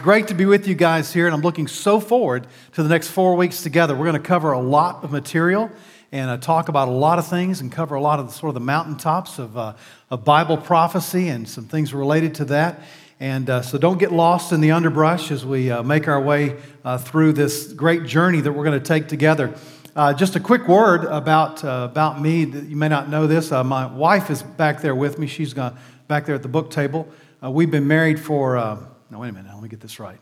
great to be with you guys here, and I'm looking so forward to the next 4 weeks together. We're going to cover a lot of material and talk about a lot of things and cover a lot of the mountaintops of Bible prophecy and some things related to that. And so don't get lost in the underbrush as we make our way through this great journey that we're going to take together. Just a quick word about me. You may not know this. My wife is back there with me. She's back there at the book table. We've been married for, no, wait a minute, let me get this right.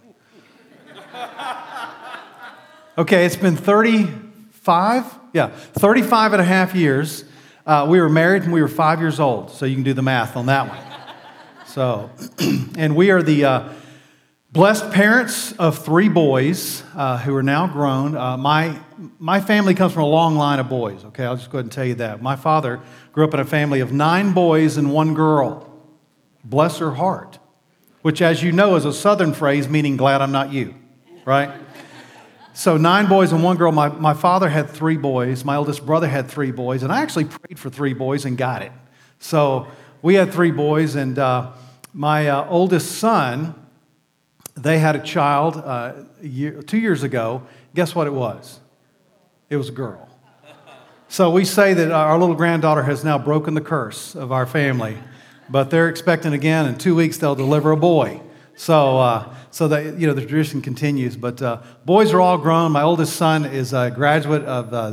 Okay, it's been 35 and a half years. We were married when we were 5 years old, so you can do the math on that one. So, and we are the blessed parents of 3 boys who are now grown. My family comes from a long line of boys, okay? I'll just go ahead and tell you that. My father grew up in a family of 9 boys and 1 girl. Bless her heart, which, as you know, is a southern phrase meaning glad I'm not you, right? So 9 boys and 1 girl. My father had 3 boys. My oldest brother had 3 boys, and I actually prayed for 3 boys and got it. So we had 3 boys, and my oldest son, they had a child 2 years ago. Guess what it was? It was a girl. So we say that our little granddaughter has now broken the curse of our family. But they're expecting again, in 2 weeks they'll deliver a boy. So that the tradition continues. But boys are all grown. My oldest son is a graduate of the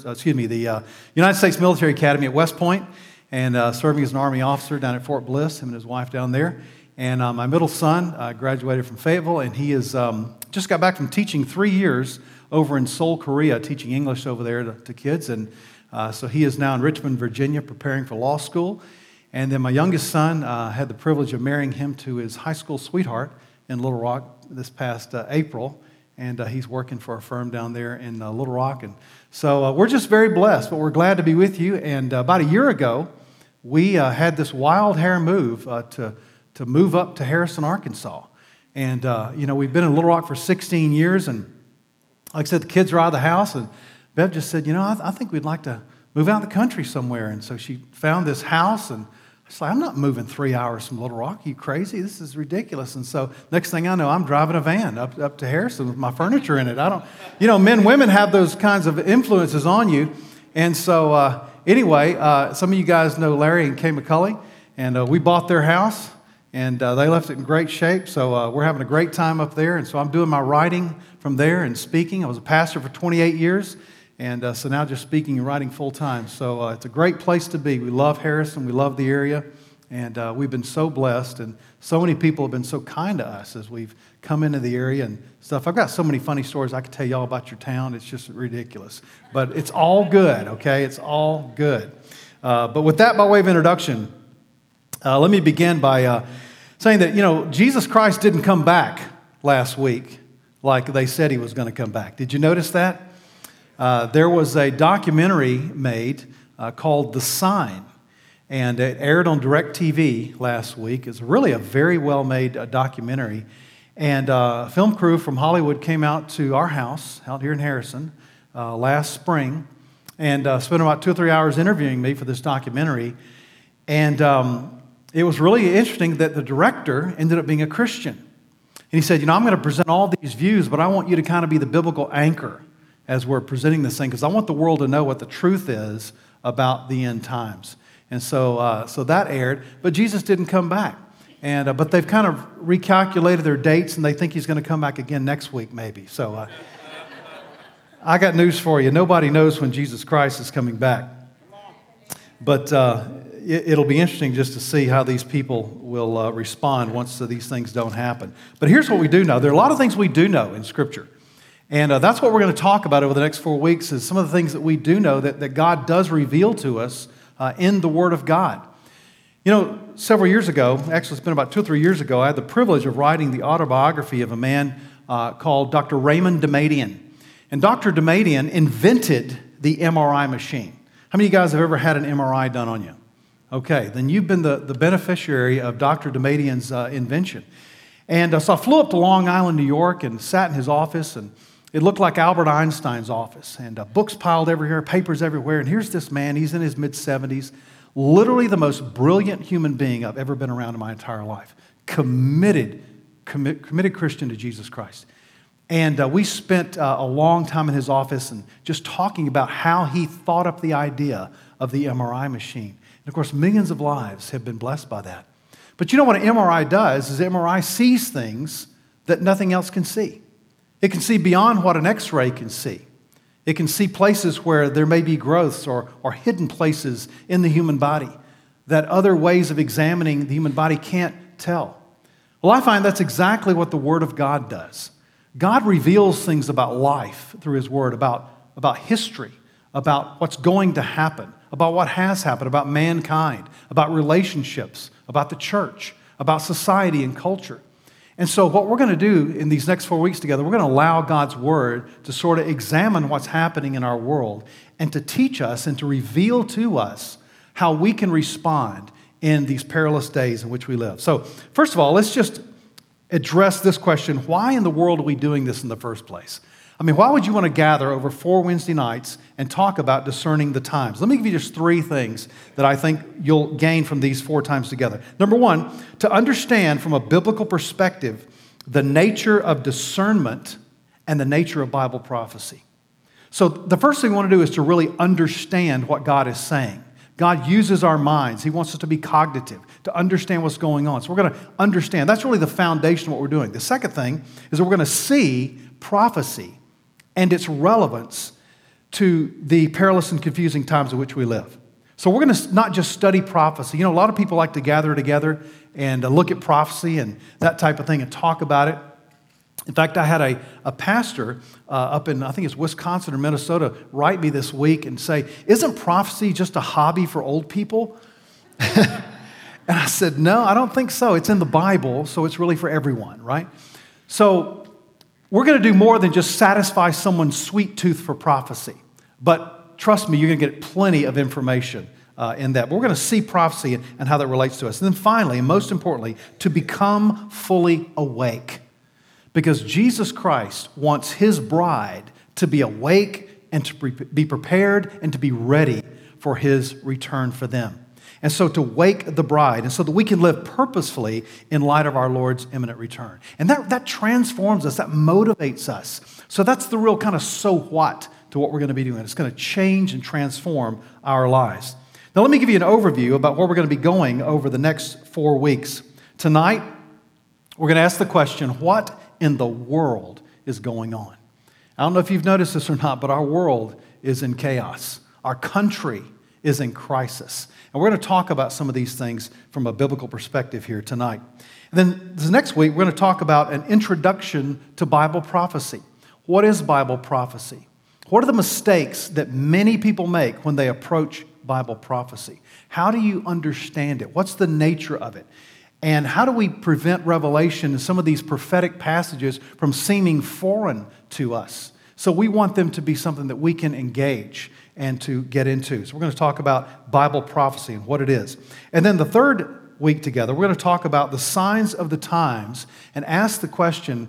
United States Military Academy at West Point, and serving as an Army officer down at Fort Bliss. Him and his wife down there. And my middle son graduated from Fayetteville, and he is just got back from teaching 3 years over in Seoul, Korea, teaching English over there to kids. And so he is now in Richmond, Virginia, preparing for law school. And then my youngest son, had the privilege of marrying him to his high school sweetheart in Little Rock this past April. And he's working for a firm down there in Little Rock. And so we're just very blessed, but we're glad to be with you. And about a year ago, we had this wild hair move to move up to Harrison, Arkansas. And, we've been in Little Rock for 16 years. And like I said, the kids are out of the house. And Bev just said, I think we'd like to move out in the country somewhere. And so she found this house, and it's like, I'm not moving 3 hours from Little Rock. Are you crazy? This is ridiculous. And so next thing I know, I'm driving a van up to Harrison with my furniture in it. Men, women have those kinds of influences on you. And so anyway, some of you guys know Larry and Kay McCulley, and we bought their house, and they left it in great shape. So we're having a great time up there. And so I'm doing my writing from there and speaking. I was a pastor for 28 years. And so now just speaking and writing full time. So it's a great place to be. We love Harrison. We love the area. And we've been so blessed. And so many people have been so kind to us as we've come into the area and stuff. I've got so many funny stories I could tell you all about your town. It's just ridiculous. But it's all good, okay? It's all good. But with that by way of introduction, let me begin by saying that, Jesus Christ didn't come back last week like they said he was going to come back. Did you notice that? There was a documentary made called The Sign, and it aired on DirecTV last week. It's really a very well-made documentary, and a film crew from Hollywood came out to our house out here in Harrison last spring and spent about 2 or 3 hours interviewing me for this documentary, and it was really interesting that the director ended up being a Christian. And he said, I'm going to present all these views, but I want you to kind of be the biblical anchor as we're presenting this thing, because I want the world to know what the truth is about the end times. And so that aired, but Jesus didn't come back. And but they've kind of recalculated their dates, and they think he's going to come back again next week, maybe. So I got news for you. Nobody knows when Jesus Christ is coming back. But it'll be interesting just to see how these people will respond once these things don't happen. But here's what we do know. There are a lot of things we do know in Scripture. And that's what we're going to talk about over the next 4 weeks, is some of the things that we do know that God does reveal to us in the Word of God. Several years ago, actually it's been about 2 or 3 years ago, I had the privilege of writing the autobiography of a man called Dr. Raymond Damadian. And Dr. Damadian invented the MRI machine. How many of you guys have ever had an MRI done on you? Okay, then you've been the beneficiary of Dr. Damadian's invention. And so I flew up to Long Island, New York, and sat in his office, and it looked like Albert Einstein's office, and books piled everywhere, papers everywhere. And here's this man, he's in his mid-70s, literally the most brilliant human being I've ever been around in my entire life, committed committed Christian to Jesus Christ. And we spent a long time in his office and just talking about how he thought up the idea of the MRI machine. And of course, millions of lives have been blessed by that. But you know what an MRI does is MRI sees things that nothing else can see. It can see beyond what an X-ray can see. It can see places where there may be growths or hidden places in the human body that other ways of examining the human body can't tell. Well, I find that's exactly what the Word of God does. God reveals things about life through His Word, about history, about what's going to happen, about what has happened, about mankind, about relationships, about the church, about society and culture. And so what we're going to do in these next 4 weeks together, we're going to allow God's Word to sort of examine what's happening in our world and to teach us and to reveal to us how we can respond in these perilous days in which we live. So first of all, let's just address this question: why in the world are we doing this in the first place? I mean, why would you want to gather over 4 Wednesday nights and talk about discerning the times? Let me give you just 3 things that I think you'll gain from these 4 times together. Number 1, to understand from a biblical perspective the nature of discernment and the nature of Bible prophecy. So the first thing we want to do is to really understand what God is saying. God uses our minds. He wants us to be cognitive, to understand what's going on. So we're going to understand. That's really the foundation of what we're doing. The second thing is that we're going to see prophecy and its relevance to the perilous and confusing times in which we live. So we're going to not just study prophecy. You know, a lot of people like to gather together and look at prophecy and that type of thing and talk about it. In fact, I had a pastor up in, I think it's Wisconsin or Minnesota, write me this week and say, "Isn't prophecy just a hobby for old people?" And I said, "No, I don't think so. It's in the Bible, so it's really for everyone, right?" So we're going to do more than just satisfy someone's sweet tooth for prophecy. But trust me, you're going to get plenty of information in that. But we're going to see prophecy and how that relates to us. And then finally, and most importantly, to become fully awake. Because Jesus Christ wants His bride to be awake and to be prepared and to be ready for His return for them. And so to wake the bride, and so that we can live purposefully in light of our Lord's imminent return. And that transforms us, that motivates us. So that's the real kind of so what to what we're going to be doing. It's going to change and transform our lives. Now let me give you an overview about where we're going to be going over the next 4 weeks. Tonight, we're going to ask the question, what in the world is going on? I don't know if you've noticed this or not, but our world is in chaos. Our country is in crisis. And we're going to talk about some of these things from a biblical perspective here tonight. And then this next week, we're going to talk about an introduction to Bible prophecy. What is Bible prophecy? What are the mistakes that many people make when they approach Bible prophecy? How do you understand it? What's the nature of it? And how do we prevent revelation in some of these prophetic passages from seeming foreign to us? So we want them to be something that we can engage and to get into. So we're going to talk about Bible prophecy and what it is. And then the third week together, we're going to talk about the signs of the times and ask the question,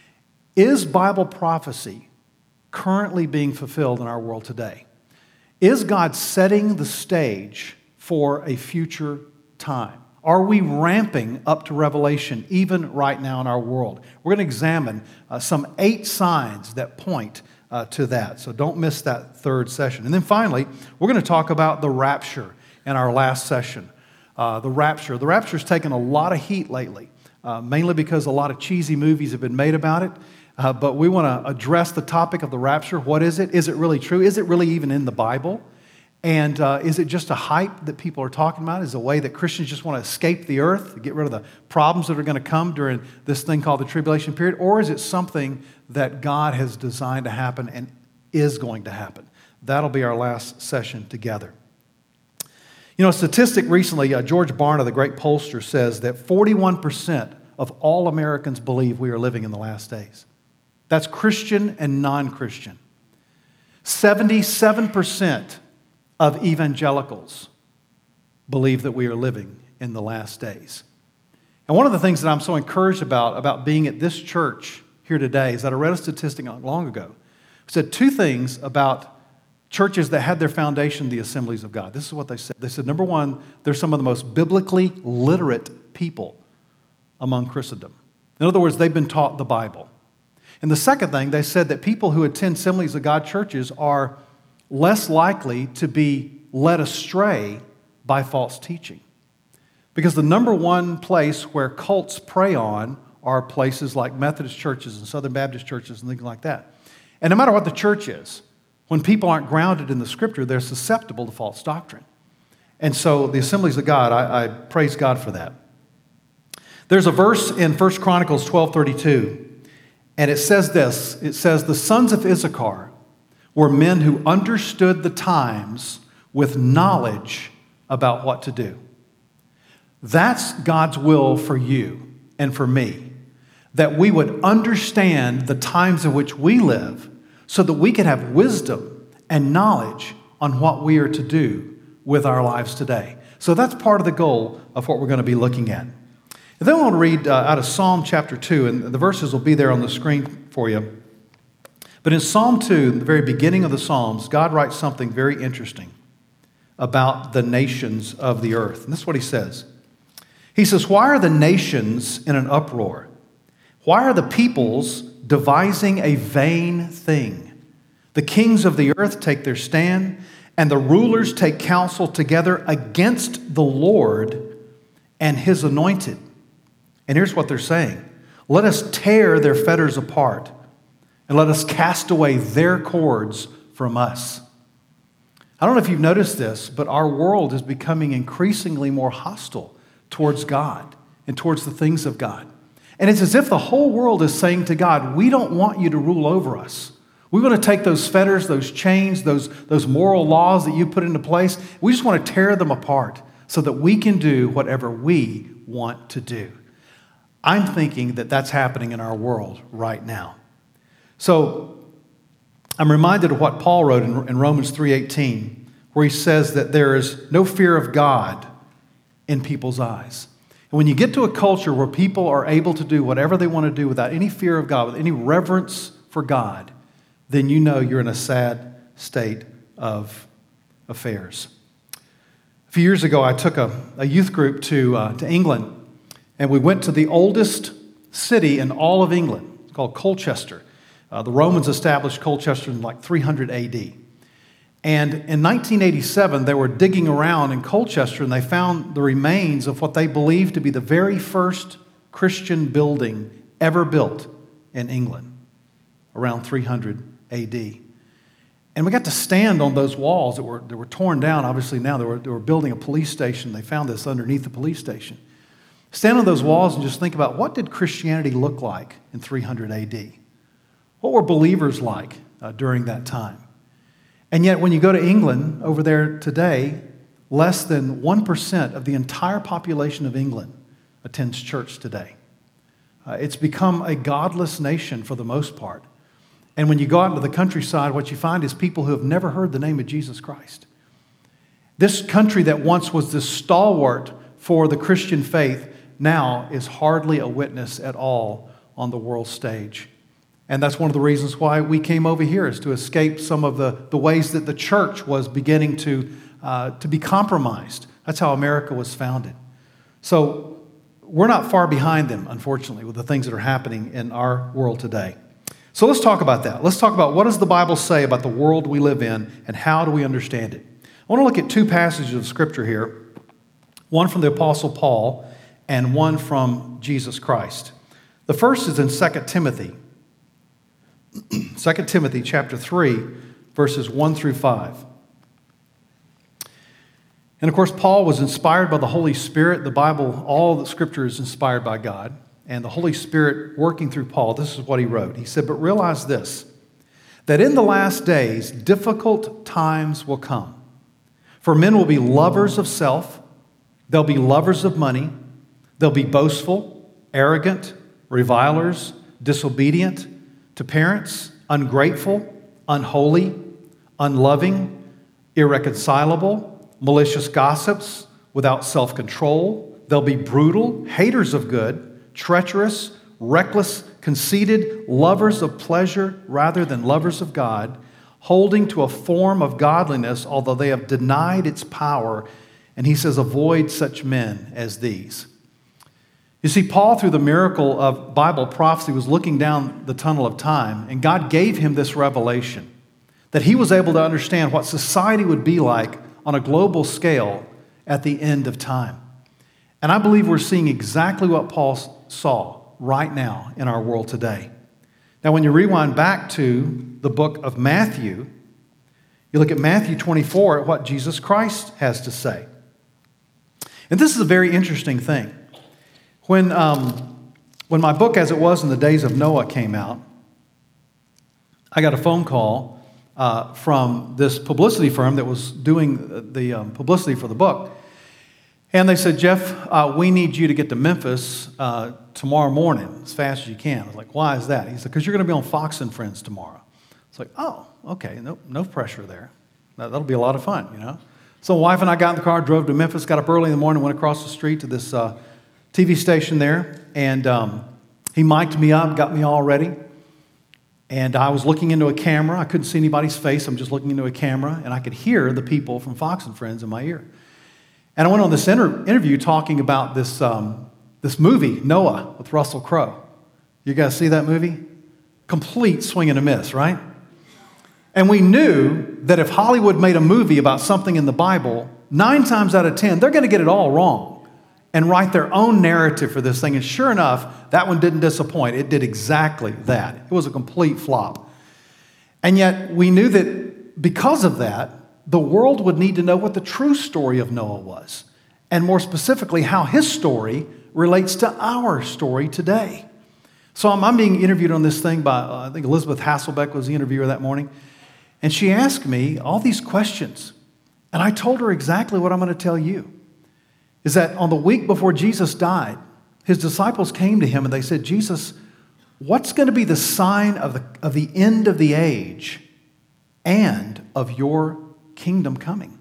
is Bible prophecy currently being fulfilled in our world today? Is God setting the stage for a future time? Are we ramping up to revelation even right now in our world? We're going to examine some 8 signs that point to that. So don't miss that third session. And then finally, we're going to talk about the rapture in our last session. The rapture. The rapture's taken a lot of heat lately, mainly because a lot of cheesy movies have been made about it. But we want to address the topic of the rapture. What is it? Is it really true? Is it really even in the Bible? And is it just a hype that people are talking about? Is it a way that Christians just want to escape the earth, get rid of the problems that are going to come during this thing called the tribulation period? Or is it something that God has designed to happen and is going to happen? That'll be our last session together. You know, a statistic recently, George Barna, the great pollster, says that 41% of all Americans believe we are living in the last days. That's Christian and non-Christian. 77% of evangelicals believe that we are living in the last days. And one of the things that I'm so encouraged about being at this church here today is that I read a statistic not long ago. It said 2 things about churches that had their foundation in the Assemblies of God. This is what they said. They said, number 1, they're some of the most biblically literate people among Christendom. In other words, they've been taught the Bible. And the second thing, they said that people who attend Assemblies of God churches are less likely to be led astray by false teaching. Because the number one place where cults prey on are places like Methodist churches and Southern Baptist churches and things like that. And no matter what the church is, when people aren't grounded in the Scripture, they're susceptible to false doctrine. And so the Assemblies of God, I praise God for that. There's a verse in 1 Chronicles 12:32, and it says this. It says, "The sons of Issachar were men who understood the times with knowledge about what to do." That's God's will for you and for me, that we would understand the times in which we live so that we can have wisdom and knowledge on what we are to do with our lives today. So that's part of the goal of what we're going to be looking at. And then I want to read out of Psalm chapter 2, and the verses will be there on the screen for you. But in Psalm 2, the very beginning of the Psalms, God writes something very interesting about the nations of the earth. And this is what he says. He says, "Why are the nations in an uproar? Why are the peoples devising a vain thing? The kings of the earth take their stand, and the rulers take counsel together against the Lord and his anointed." And here's what they're saying. "Let us tear their fetters apart, and let us cast away their cords from us." I don't know if you've noticed this, but our world is becoming increasingly more hostile towards God and towards the things of God. And it's as if the whole world is saying to God, "We don't want you to rule over us. We want to take those fetters, those chains, those moral laws that you put into place. We just want to tear them apart so that we can do whatever we want to do." I'm thinking that that's happening in our world right now. So I'm reminded of what Paul wrote in Romans 3:18, where he says that there is no fear of God in people's eyes. And when you get to a culture where people are able to do whatever they want to do without any fear of God, with any reverence for God, then you know you're in a sad state of affairs. A few years ago, I took a youth group to England, and we went to the oldest city in all of England. It's called Colchester. The Romans established Colchester in like 300 AD. And in 1987, they were digging around in Colchester, and they found the remains of what they believed to be the very first Christian building ever built in England, around 300 AD. And we got to stand on those walls that were torn down. Obviously now they were building a police station. They found this underneath the police station. Stand on those walls and just think about, what did Christianity look like in 300 AD? What were believers like during that time? And yet when you go to England over there today, less than 1% of the entire population of England attends church today. It's become a godless nation for the most part. And when you go out into the countryside, what you find is people who have never heard the name of Jesus Christ. This country that once was this stalwart for the Christian faith now is hardly a witness at all on the world stage. And that's one of the reasons why we came over here, is to escape some of the ways that the church was beginning to be compromised. That's how America was founded. So we're not far behind them, unfortunately, with the things that are happening in our world today. So let's talk about that. Let's talk about, what does the Bible say about the world we live in, and how do we understand it? I want to look at two passages of Scripture here, one from the Apostle Paul and one from Jesus Christ. The first is in 2 Timothy. 2 Timothy chapter 3, verses 1 through 5. And of course, Paul was inspired by the Holy Spirit. The Bible, all the Scripture is inspired by God. And the Holy Spirit working through Paul, this is what he wrote. He said, "But realize this, that in the last days, difficult times will come. For men will be lovers of self. They'll be lovers of money. They'll be boastful, arrogant, revilers, disobedient to parents, ungrateful, unholy, unloving, irreconcilable, malicious gossips, without self-control. They'll be brutal, haters of good, treacherous, reckless, conceited, lovers of pleasure rather than lovers of God, holding to a form of godliness, although they have denied its power." And he says, "Avoid such men as these." You see, Paul, through the miracle of Bible prophecy, was looking down the tunnel of time, and God gave him this revelation that he was able to understand what society would be like on a global scale at the end of time. And I believe we're seeing exactly what Paul saw right now in our world today. Now, when you rewind back to the book of Matthew, you look at Matthew 24 at what Jesus Christ has to say. And this is a very interesting thing. When my book, As It Was in the Days of Noah, came out, I got a phone call from this publicity firm that was doing the publicity for the book. And they said, Jeff, we need you to get to Memphis tomorrow morning as fast as you can. I was like, why is that? He said, because you're going to be on Fox and Friends tomorrow. It's like, oh, okay, no pressure there. That'll be a lot of fun, you know. So my wife and I got in the car, drove to Memphis, got up early in the morning, went across the street to this TV station there, and he mic'd me up, got me all ready. And I was looking into a camera. I couldn't see anybody's face. I'm just looking into a camera, and I could hear the people from Fox and Friends in my ear. And I went on this interview talking about this movie, Noah, with Russell Crowe. You guys see that movie? Complete swing and a miss, right? And we knew that if Hollywood made a movie about something in the Bible, 9 times out of 10, they're going to get it all wrong and write their own narrative for this thing. And sure enough, that one didn't disappoint. It did exactly that. It was a complete flop. And yet we knew that because of that, the world would need to know what the true story of Noah was, and more specifically, how his story relates to our story today. So I'm being interviewed on this thing by, I think Elizabeth Hasselbeck was the interviewer that morning, and she asked me all these questions, and I told her exactly what I'm going to tell you, is that on the week before Jesus died, his disciples came to him and they said, Jesus, what's going to be the sign of the end of the age and of your kingdom coming?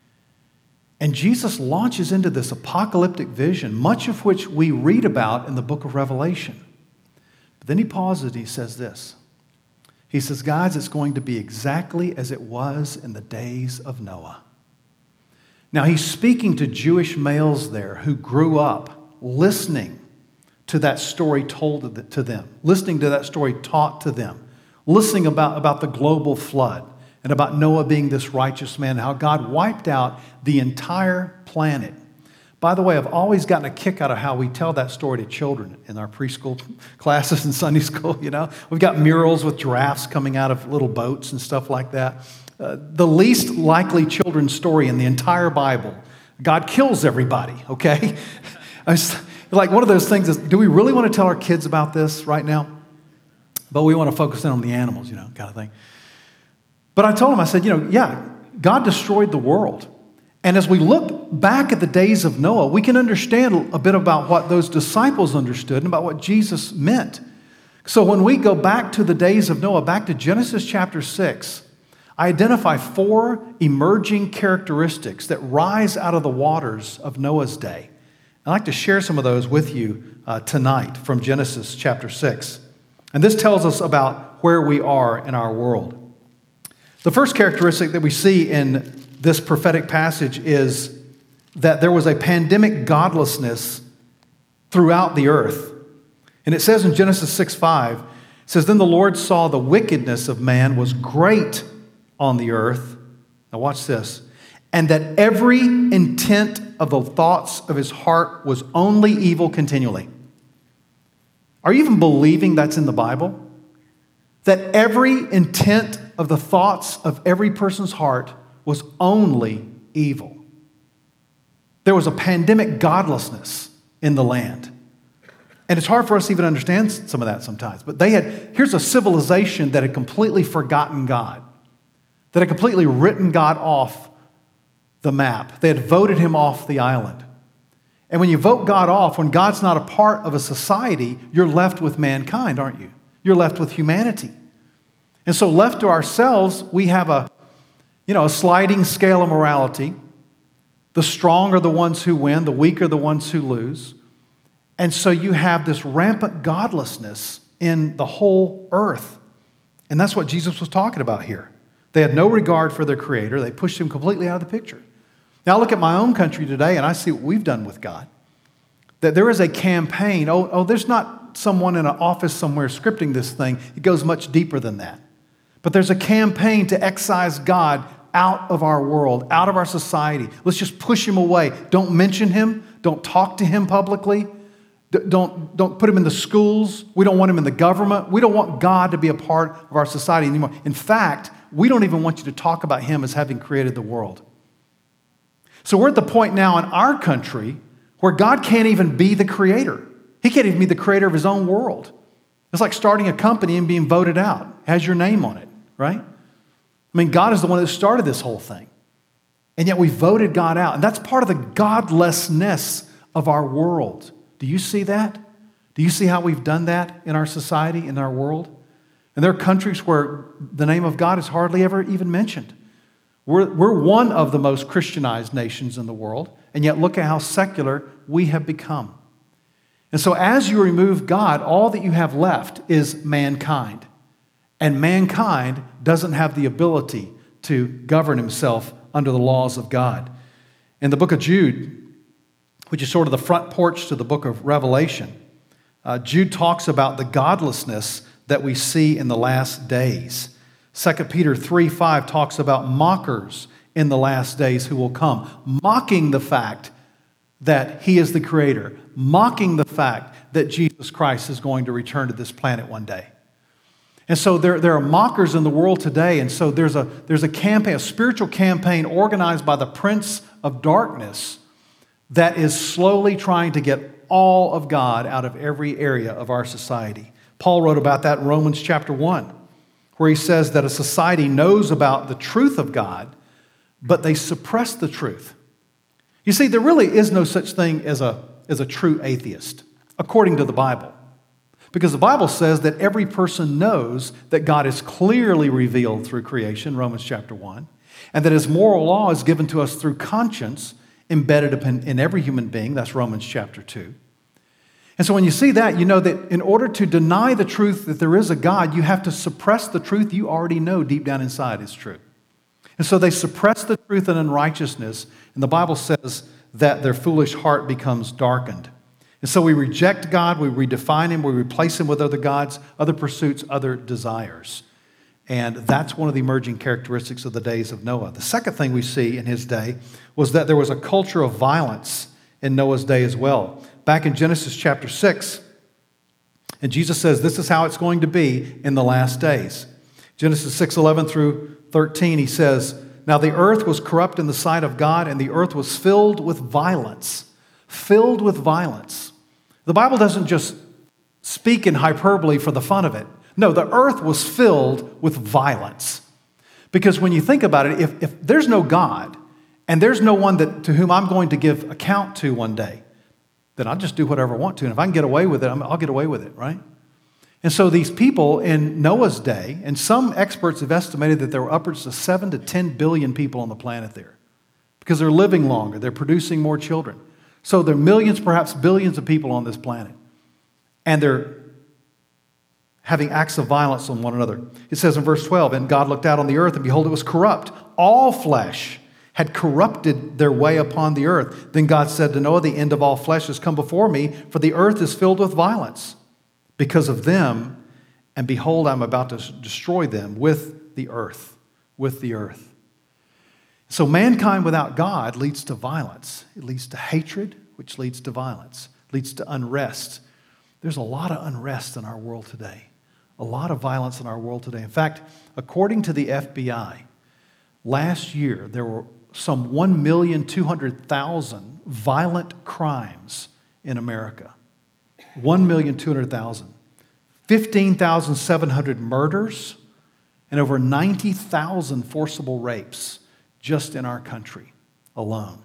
And Jesus launches into this apocalyptic vision, much of which we read about in the book of Revelation. But then he pauses and he says this. He says, guys, it's going to be exactly as it was in the days of Noah. Now, he's speaking to Jewish males there who grew up listening to that story told to them, listening to that story taught to them, listening about the global flood, and about Noah being this righteous man, how God wiped out the entire planet. By the way, I've always gotten a kick out of how we tell that story to children in our preschool classes and Sunday school, you know. We've got murals with giraffes coming out of little boats and stuff like that. The least likely children's story in the entire Bible. God kills everybody, okay? Like one of those things is, do we really want to tell our kids about this right now? But we want to focus in on the animals, you know, kind of thing. But I told him, I said, yeah, God destroyed the world. And as we look back at the days of Noah, we can understand a bit about what those disciples understood and about what Jesus meant. So when we go back to the days of Noah, back to Genesis chapter 6, I identify 4 emerging characteristics that rise out of the waters of Noah's day. I'd like to share some of those with you tonight from Genesis chapter 6. And this tells us about where we are in our world. The first characteristic that we see in this prophetic passage is that there was a pandemic godlessness throughout the earth. And it says in Genesis 6:5, it says, then the Lord saw the wickedness of man was great on the earth. Now watch this. And that every intent of the thoughts of his heart was only evil continually. Are you even believing that's in the Bible? That every intent of the thoughts of every person's heart was only evil. There was a pandemic godlessness in the land. And it's hard for us to even understand some of that sometimes. But here's a civilization that had completely forgotten God, that had completely written God off the map. They had voted him off the island. And when you vote God off, when God's not a part of a society, you're left with mankind, aren't you? You're left with humanity. And so left to ourselves, we have a sliding scale of morality. The strong are the ones who win, the weak are the ones who lose. And so you have this rampant godlessness in the whole earth. And that's what Jesus was talking about here. They had no regard for their Creator. They pushed him completely out of the picture. Now I look at my own country today and I see what we've done with God. That there is a campaign. There's not someone in an office somewhere scripting this thing. It goes much deeper than that. But there's a campaign to excise God out of our world, out of our society. Let's just push him away. Don't mention him. Don't talk to him publicly. Don't put him in the schools. We don't want him in the government. We don't want God to be a part of our society anymore. In fact, we don't even want you to talk about him as having created the world. So we're at the point now in our country where God can't even be the creator. He can't even be the creator of his own world. It's like starting a company and being voted out. It has your name on it, right? I mean, God is the one that started this whole thing. And yet we voted God out. And that's part of the godlessness of our world. Do you see that? Do you see how we've done that in our society, in our world? And there are countries where the name of God is hardly ever even mentioned. We're one of the most Christianized nations in the world, and yet look at how secular we have become. And so as you remove God, all that you have left is mankind. And mankind doesn't have the ability to govern himself under the laws of God. In the book of Jude, which is sort of the front porch to the book of Revelation, Jude talks about the godlessness that we see in the last days. 2 Peter 3:5 talks about mockers in the last days who will come, mocking the fact that he is the creator, mocking the fact that Jesus Christ is going to return to this planet one day. And so there are mockers in the world today, and so there's a campaign, a spiritual campaign organized by the prince of darkness that is slowly trying to get all of God out of every area of our society. Paul wrote about that in Romans chapter 1, where he says that a society knows about the truth of God, but they suppress the truth. You see, there really is no such thing as a true atheist, according to the Bible. Because the Bible says that every person knows that God is clearly revealed through creation, Romans chapter 1, and that his moral law is given to us through conscience, embedded in every human being, that's Romans chapter 2. And so when you see that, you know that in order to deny the truth that there is a God, you have to suppress the truth you already know deep down inside is true. And so they suppress the truth in unrighteousness, and the Bible says that their foolish heart becomes darkened. And so we reject God, we redefine him, we replace him with other gods, other pursuits, other desires. And that's one of the emerging characteristics of the days of Noah. The second thing we see in his day was that there was a culture of violence in Noah's day as well. Back in Genesis chapter 6, and Jesus says this is how it's going to be in the last days. Genesis 6:11 through 13, he says, "Now the earth was corrupt in the sight of God, and the earth was filled with violence." Filled with violence. The Bible doesn't just speak in hyperbole for the fun of it. No, the earth was filled with violence. Because when you think about it, if there's no God, and there's no one to whom I'm going to give account to one day, then I'll just do whatever I want to. And if I can get away with it, I'll get away with it, right? And so these people in Noah's day, and some experts have estimated that there were upwards of 7 to 10 billion people on the planet there. Because they're living longer, they're producing more children. So there are millions, perhaps billions of people on this planet. And they're having acts of violence on one another. It says in verse 12, "And God looked out on the earth, and behold, it was corrupt. All flesh had corrupted their way upon the earth. Then God said to Noah, the end of all flesh has come before me, for the earth is filled with violence because of them. And behold, I'm about to destroy them with the earth. With the earth." So mankind without God leads to violence. It leads to hatred, which leads to violence, leads to unrest. There's a lot of unrest in our world today, a lot of violence in our world today. In fact, according to the FBI, last year there were some 1,200,000 violent crimes in America. 1,200,000. 15,700 murders and over 90,000 forcible rapes just in our country alone.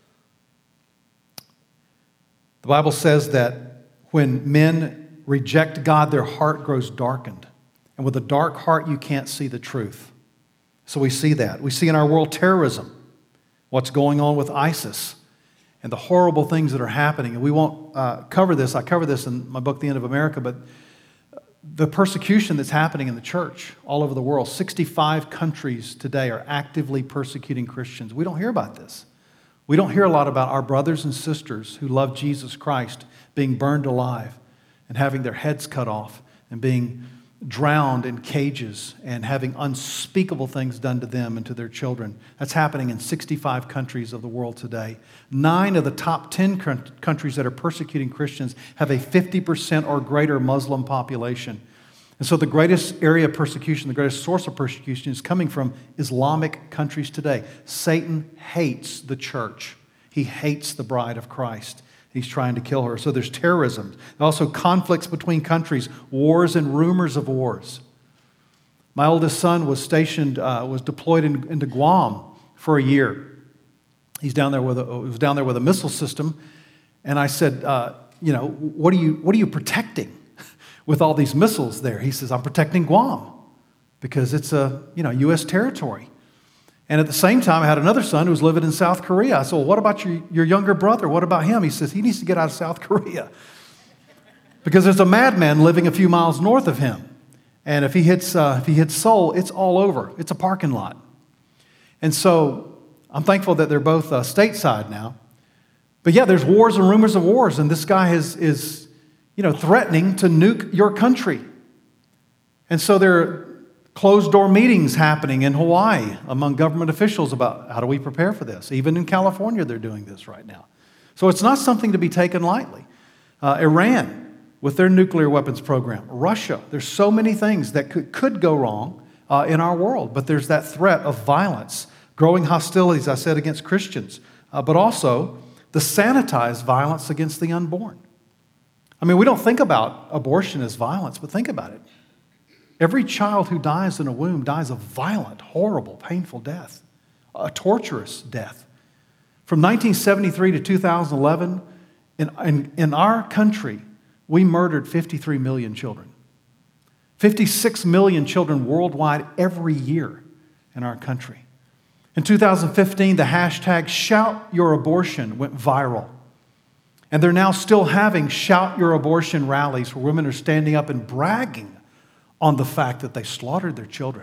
The Bible says that when men reject God, their heart grows darkened. And with a dark heart, you can't see the truth. So we see that. We see in our world terrorism, what's going on with ISIS, and the horrible things that are happening. And we won't cover this. I cover this in my book, The End of America, but the persecution that's happening in the church all over the world. 65 countries today are actively persecuting Christians. We don't hear about this. We don't hear a lot about our brothers and sisters who love Jesus Christ being burned alive and having their heads cut off and being drowned in cages and having unspeakable things done to them and to their children. That's happening in 65 countries of the world today. 9 of the top 10 countries that are persecuting Christians have a 50% or greater Muslim population. And so the greatest area of persecution, the greatest source of persecution is coming from Islamic countries today. Satan hates the church. He hates the bride of Christ. He's trying to kill her. So there's terrorism. Also conflicts between countries, wars and rumors of wars. My oldest son was deployed into Guam for a year. He was down there with a missile system. And I said, what are you protecting with all these missiles there? He says, I'm protecting Guam because it's a U.S. territory. And at the same time, I had another son who was living in South Korea. I said, well, what about your younger brother? What about him? He says, he needs to get out of South Korea because there's a madman living a few miles north of him. And if he hits Seoul, it's all over. It's a parking lot. And so I'm thankful that they're both stateside now. But yeah, there's wars and rumors of wars. And this guy is threatening to nuke your country. And so there are closed-door meetings happening in Hawaii among government officials about how do we prepare for this. Even in California, they're doing this right now. So it's not something to be taken lightly. Iran, with their nuclear weapons program. Russia, there's so many things that could go wrong in our world, but there's that threat of violence, growing hostilities, I said, against Christians, but also the sanitized violence against the unborn. I mean, we don't think about abortion as violence, but think about it. Every child who dies in a womb dies a violent, horrible, painful death, a torturous death. From 1973 to 2011, in our country, we murdered 53 million children. 56 million children worldwide every year in our country. In 2015, the hashtag #ShoutYourAbortion went viral. And they're now still having Shout Your Abortion rallies where women are standing up and bragging on the fact that they slaughtered their children.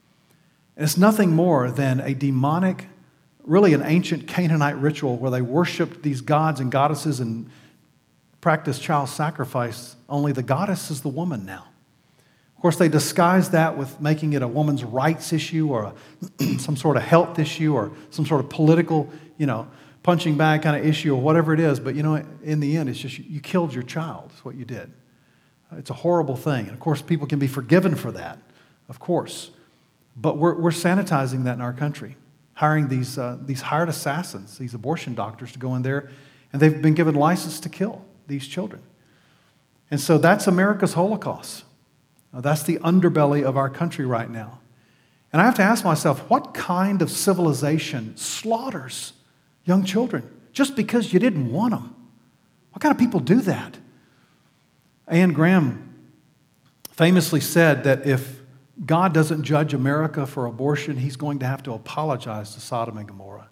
And it's nothing more than a demonic, really an ancient Canaanite ritual where they worshiped these gods and goddesses and practiced child sacrifice, only the goddess is the woman now. Of course, they disguise that with making it a woman's rights issue or some sort of health issue or some sort of political, punching bag kind of issue or whatever it is. But, in the end, it's just you killed your child. That's what you did. It's a horrible thing. And, of course, people can be forgiven for that, of course. But we're sanitizing that in our country, hiring these hired assassins, these abortion doctors to go in there, and they've been given license to kill these children. And so that's America's Holocaust. That's the underbelly of our country right now. And I have to ask myself, what kind of civilization slaughters young children just because you didn't want them? What kind of people do that? Anne Graham famously said that if God doesn't judge America for abortion, he's going to have to apologize to Sodom and Gomorrah.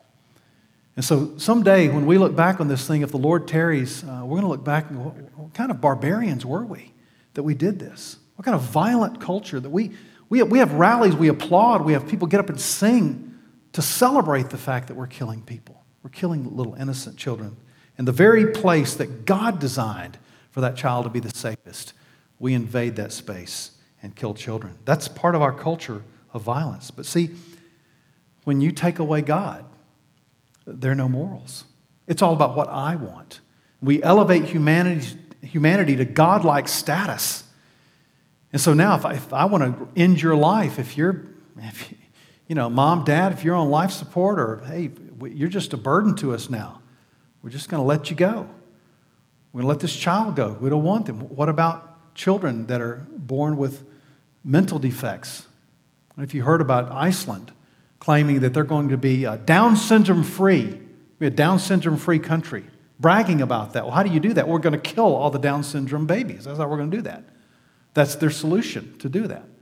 And so someday when we look back on this thing, if the Lord tarries, we're going to look back and go, what kind of barbarians were we that we did this? What kind of violent culture that we have rallies, we applaud, we have people get up and sing to celebrate the fact that we're killing people. We're killing little innocent children. In the very place that God designed for that child to be the safest, we invade that space and kill children. That's part of our culture of violence. But see, when you take away God, there are no morals. It's all about what I want. We elevate humanity to godlike status. And so now if I want to end your life, if mom, dad, if you're on life support or, hey, you're just a burden to us now, we're just going to let you go. We're going to let this child go. We don't want them. What about children that are born with mental defects? If you heard about Iceland claiming that they're going to be Down syndrome free, we're a Down syndrome free country, bragging about that. Well, how do you do that? We're going to kill all the Down syndrome babies. That's how we're going to do that. That's their solution to do that.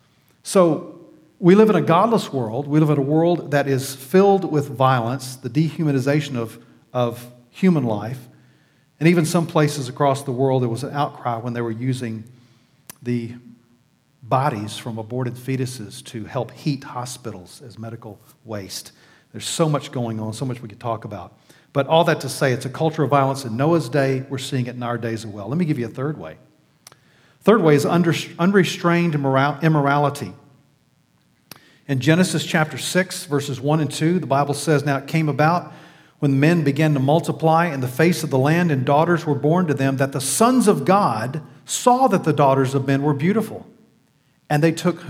So we live in a godless world. We live in a world that is filled with violence, the dehumanization of human life. And even some places across the world, there was an outcry when they were using the bodies from aborted fetuses to help heat hospitals as medical waste. There's so much going on, so much we could talk about. But all that to say, it's a culture of violence in Noah's day. We're seeing it in our days as well. Let me give you a third way. Third way is unrestrained immorality. In Genesis chapter 6, verses 1 and 2, the Bible says, "Now it came about when men began to multiply in the face of the land and daughters were born to them, that the sons of God saw that the daughters of men were beautiful. And they took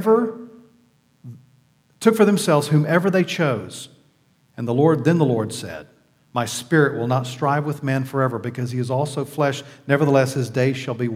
for themselves whomever they chose. And then the Lord said, My spirit will not strive with man forever, because he is also flesh. Nevertheless, his days shall be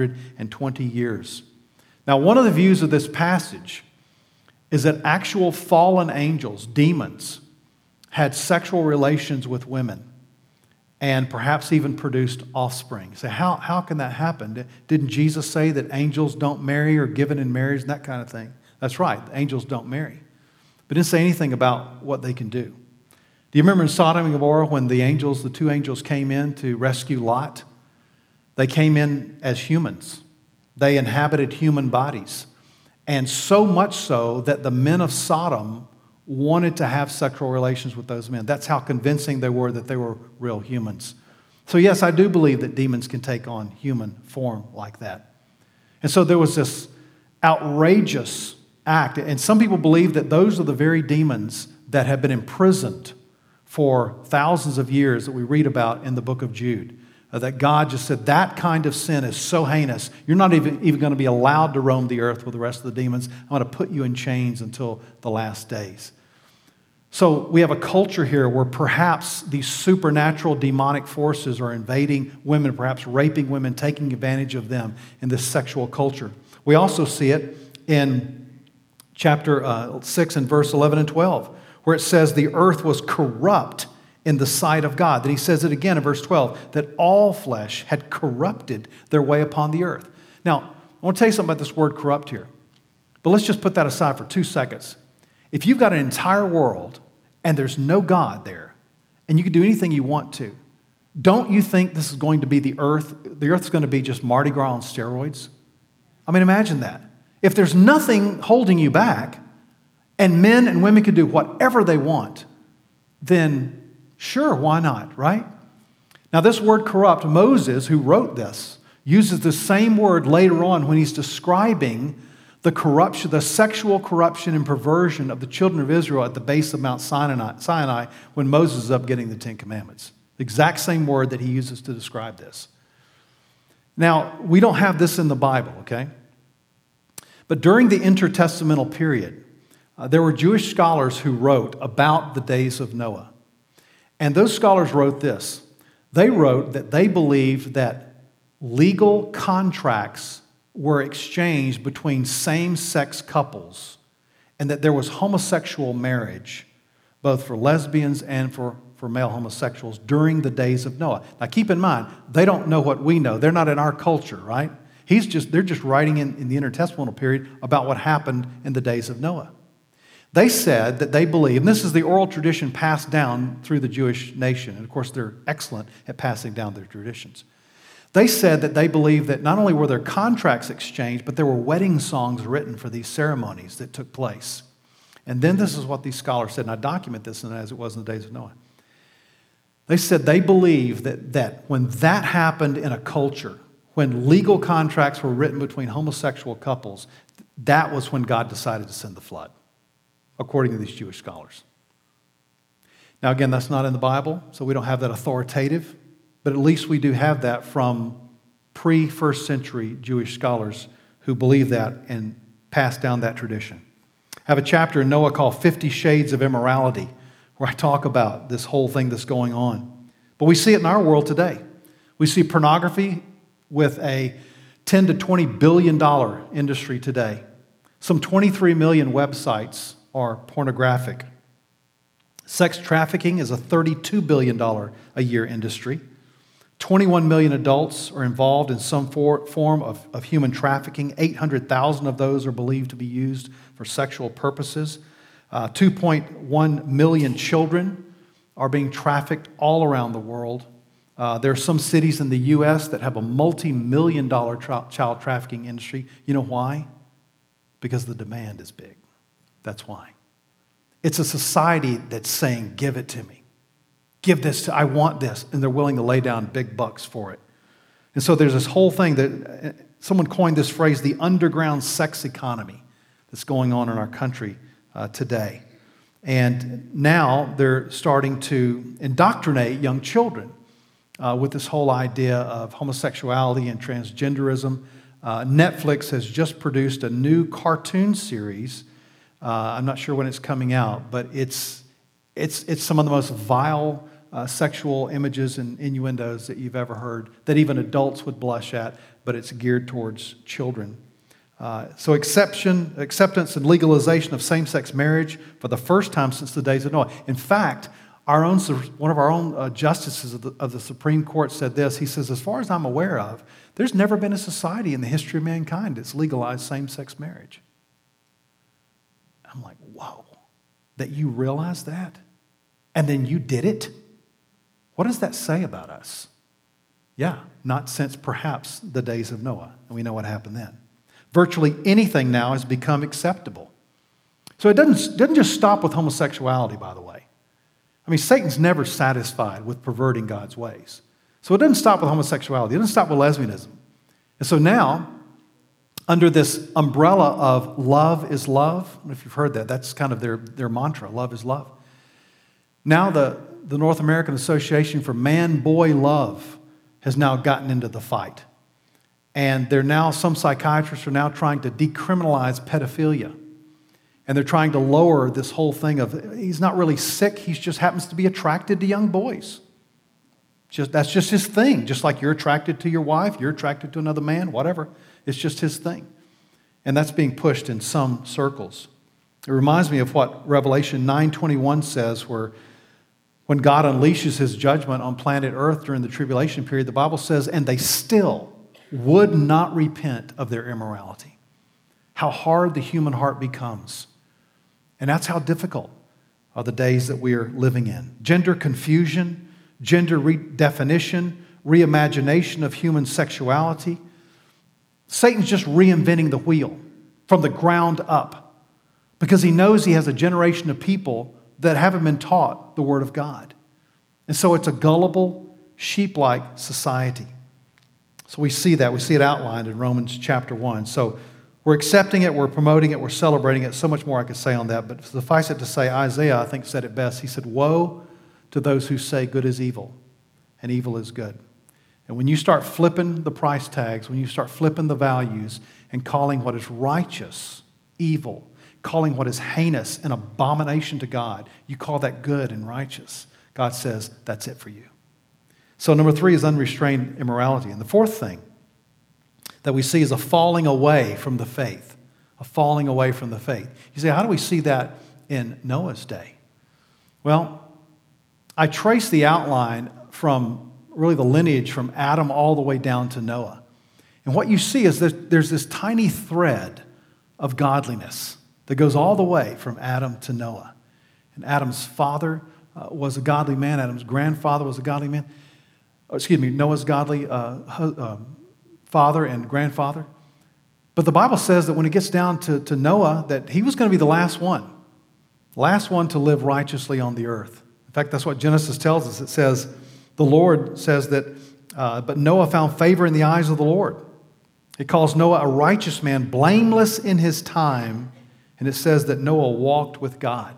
120 years. Now, one of the views of this passage is that actual fallen angels, demons, had sexual relations with women and perhaps even produced offspring. So how can that happen? Didn't Jesus say that angels don't marry or given in marriage and that kind of thing? That's right, angels don't marry. But didn't say anything about what they can do. Do you remember in Sodom and Gomorrah when the two angels came in to rescue Lot? They came in as humans. They inhabited human bodies. And so much so that the men of Sodom wanted to have sexual relations with those men. That's how convincing they were that they were real humans. So yes, I do believe that demons can take on human form like that. And so there was this outrageous act. And some people believe that those are the very demons that have been imprisoned for thousands of years that we read about in the book of Jude. That God just said, that kind of sin is so heinous, you're not even going to be allowed to roam the earth with the rest of the demons. I'm going to put you in chains until the last days. So we have a culture here where perhaps these supernatural demonic forces are invading women, perhaps raping women, taking advantage of them in this sexual culture. We also see it in chapter 6 and verse 11 and 12, where it says the earth was corrupt in the sight of God. Then he says it again in verse 12, that all flesh had corrupted their way upon the earth. Now, I want to tell you something about this word corrupt here. But let's just put that aside for 2 seconds. If you've got an entire world and there's no God there, and you can do anything you want to, don't you think this is going to be the earth? The earth's going to be just Mardi Gras on steroids? I mean, imagine that. If there's nothing holding you back, and men and women can do whatever they want, then sure, why not, right? Now, this word corrupt, Moses, who wrote this, uses the same word later on when he's describing the corruption, the sexual corruption and perversion of the children of Israel at the base of Mount Sinai when Moses is up getting the Ten Commandments. The exact same word that he uses to describe this. Now, we don't have this in the Bible, okay? But during the intertestamental period, there were Jewish scholars who wrote about the days of Noah. And those scholars wrote this. They wrote that they believed that legal contracts were exchanged between same-sex couples and that there was homosexual marriage, both for lesbians and for male homosexuals during the days of Noah. Now keep in mind, they don't know what we know. They're not in our culture, right? They're just writing in the intertestamental period about what happened in the days of Noah. They said that they believe, and this is the oral tradition passed down through the Jewish nation, and of course they're excellent at passing down their traditions. They said that they believed that not only were there contracts exchanged, but there were wedding songs written for these ceremonies that took place. And then this is what these scholars said, and I document this as it was in the days of Noah. They said they believed that when that happened in a culture, when legal contracts were written between homosexual couples, that was when God decided to send the flood, according to these Jewish scholars. Now again, that's not in the Bible, so we don't have that authoritative, but at least we do have that from pre-first century Jewish scholars who believe that and pass down that tradition. I have a chapter in Noah called 50 Shades of Immorality, where I talk about this whole thing that's going on. But we see it in our world today. We see pornography with a $10 to $20 billion industry today. Some 23 million websites are pornographic. Sex trafficking is a $32 billion a year industry. 21 million adults are involved in some form of human trafficking. 800,000 of those are believed to be used for sexual purposes. 2.1 million children are being trafficked all around the world. There are some cities in the U.S. that have a multi-million-dollar child trafficking industry. You know why? Because the demand is big. That's why. It's a society that's saying, give it to me. Give this I want this. And they're willing to lay down big bucks for it. And so there's this whole thing that someone coined this phrase, the underground sex economy that's going on in our country today. And now they're starting to indoctrinate young children with this whole idea of homosexuality and transgenderism. Netflix has just produced a new cartoon series. I'm not sure when it's coming out, but it's some of the most vile sexual images and innuendos that you've ever heard, that even adults would blush at, but it's geared towards children. So acceptance and legalization of same-sex marriage for the first time since the days of Noah. In fact, one of our own justices of the Supreme Court said this. He says, as far as I'm aware of, there's never been a society in the history of mankind that's legalized same-sex marriage. I'm like, whoa, that you realize that? And then you did it? What does that say about us? Yeah, not since perhaps the days of Noah. And we know what happened then. Virtually anything now has become acceptable. So it doesn't just stop with homosexuality, by the way. I mean, Satan's never satisfied with perverting God's ways. So it doesn't stop with homosexuality. It doesn't stop with lesbianism. And so now, under this umbrella of love is love, I don't know if you've heard that. That's kind of their mantra, love is love. Now the North American Association for Man-Boy Love has now gotten into the fight. And some psychiatrists are now trying to decriminalize pedophilia. And they're trying to lower this whole thing of, he's not really sick, he just happens to be attracted to young boys. That's just his thing. Just like you're attracted to your wife, you're attracted to another man, whatever. It's just his thing. And that's being pushed in some circles. It reminds me of what Revelation 9:21 says, where when God unleashes his judgment on planet Earth during the tribulation period, the Bible says, and they still would not repent of their immorality. How hard the human heart becomes. And that's how difficult are the days that we are living in. Gender confusion, gender redefinition, reimagination of human sexuality. Satan's just reinventing the wheel from the ground up because he knows he has a generation of people that haven't been taught the Word of God. And so it's a gullible, sheep-like society. So we see that. We see it outlined in Romans chapter 1. So we're accepting it, we're promoting it, we're celebrating it. So much more I could say on that. But suffice it to say, Isaiah, I think, said it best. He said, woe to those who say good is evil and evil is good. And when you start flipping the price tags, when you start flipping the values and calling what is righteous evil, calling what is heinous an abomination to God, you call that good and righteous. God says, that's it for you. So number 3 is unrestrained immorality. And the fourth thing that we see is a falling away from the faith. A falling away from the faith. You say, how do we see that in Noah's day? Well, I trace the outline from really the lineage from Adam all the way down to Noah. And what you see is that there's this tiny thread of godliness that goes all the way from Adam to Noah. And Adam's father was a godly man. Adam's grandfather was a godly man. Noah's godly father and grandfather. But the Bible says that when it gets down to Noah, that he was going to be the last one to live righteously on the earth. In fact, that's what Genesis tells us. It says, the Lord says that, but Noah found favor in the eyes of the Lord. It calls Noah a righteous man, blameless in his time, and it says that Noah walked with God.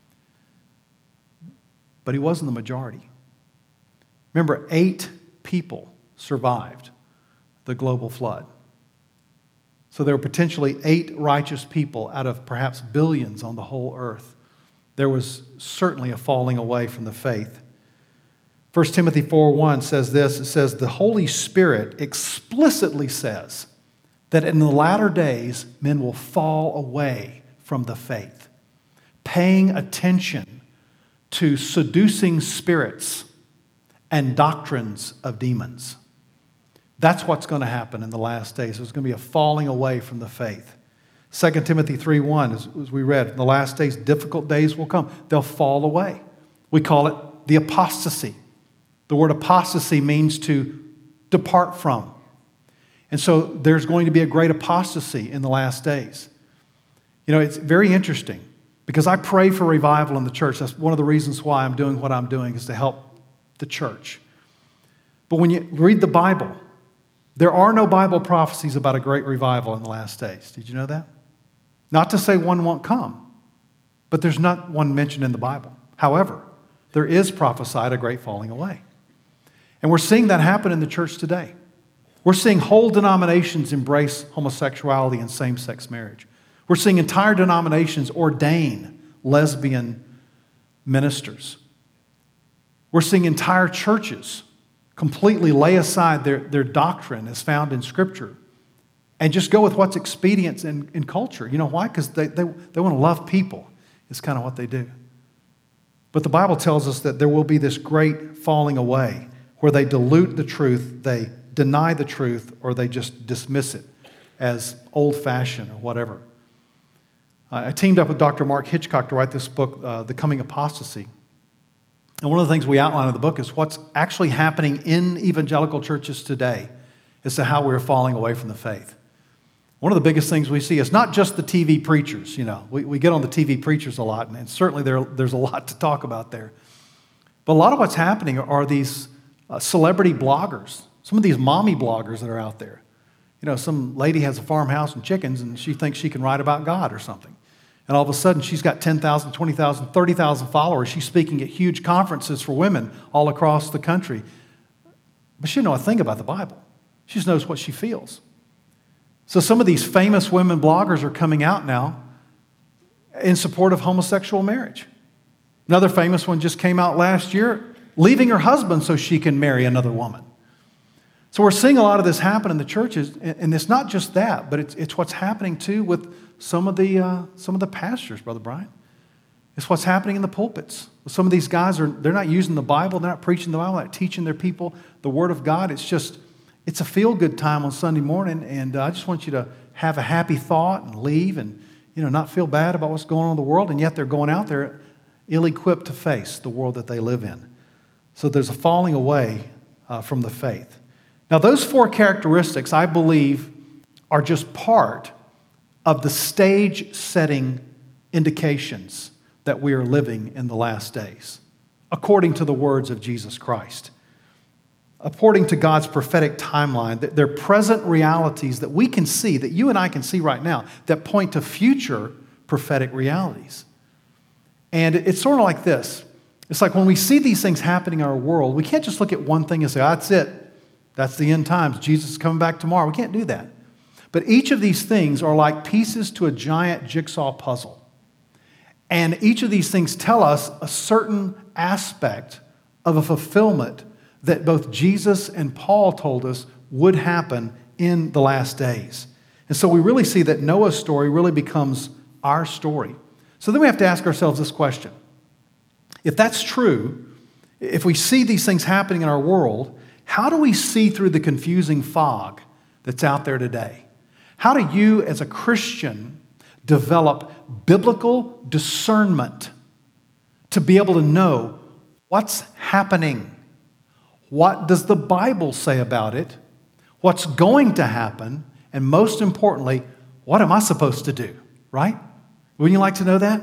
But he wasn't the majority. Remember, 8 people survived the global flood. So there were potentially 8 righteous people out of perhaps billions on the whole earth. There was certainly a falling away from the faith. 1 Timothy 4:1 says this. It says, the Holy Spirit explicitly says that in the latter days, men will fall away from the faith, paying attention to seducing spirits and doctrines of demons. That's what's going to happen in the last days. There's going to be a falling away from the faith. 2 Timothy 3:1, as we read, in the last days, difficult days will come. They'll fall away. We call it the apostasy. The word apostasy means to depart from. And so there's going to be a great apostasy in the last days. You know, it's very interesting. Because I pray for revival in the church. That's one of the reasons why I'm doing what I'm doing, is to help the church. But when you read the Bible, there are no Bible prophecies about a great revival in the last days. Did you know that? Not to say one won't come, but there's not one mentioned in the Bible. However, there is prophesied a great falling away. And we're seeing that happen in the church today. We're seeing whole denominations embrace homosexuality and same-sex marriage. We're seeing entire denominations ordain lesbian ministers. We're seeing entire churches completely lay aside their doctrine as found in Scripture and just go with what's expedient in culture. You know why? Because they want to love people. It's kind of what they do. But the Bible tells us that there will be this great falling away where they dilute the truth, they deny the truth, or they just dismiss it as old-fashioned or whatever. I teamed up with Dr. Mark Hitchcock to write this book, The Coming Apostasy. And one of the things we outline in the book is what's actually happening in evangelical churches today as to how we're falling away from the faith. One of the biggest things we see is not just the TV preachers. You know, we get on the TV preachers a lot, and certainly there's a lot to talk about there. But a lot of what's happening are these celebrity bloggers, some of these mommy bloggers that are out there. You know, some lady has a farmhouse and chickens, and she thinks she can write about God or something. And all of a sudden, she's got 10,000, 20,000, 30,000 followers. She's speaking at huge conferences for women all across the country. But she doesn't know a thing about the Bible. She just knows what she feels. So some of these famous women bloggers are coming out now in support of homosexual marriage. Another famous one just came out last year, leaving her husband so she can marry another woman. So we're seeing a lot of this happen in the churches, and it's not just that, but it's what's happening too with some of the pastors, Brother Brian. It's what's happening in the pulpits. Some of these guys they're not using the Bible, they're not preaching the Bible, they're not teaching their people the Word of God. It's a feel-good time on Sunday morning, and I just want you to have a happy thought and leave and not feel bad about what's going on in the world, and yet they're going out there ill-equipped to face the world that they live in. So there's a falling away from the faith. Now, those four characteristics, I believe, are just part of the stage-setting indications that we are living in the last days, according to the words of Jesus Christ. According to God's prophetic timeline, they're present realities that we can see, that you and I can see right now, that point to future prophetic realities. And it's sort of like this. It's like when we see these things happening in our world, we can't just look at one thing and say, that's it. That's the end times. Jesus is coming back tomorrow. We can't do that. But each of these things are like pieces to a giant jigsaw puzzle. And each of these things tell us a certain aspect of a fulfillment that both Jesus and Paul told us would happen in the last days. And so we really see that Noah's story really becomes our story. So then we have to ask ourselves this question. If that's true, if we see these things happening in our world, how do we see through the confusing fog that's out there today? How do you, as a Christian, develop biblical discernment to be able to know what's happening? What does the Bible say about it? What's going to happen? And most importantly, what am I supposed to do? Right? Wouldn't you like to know that?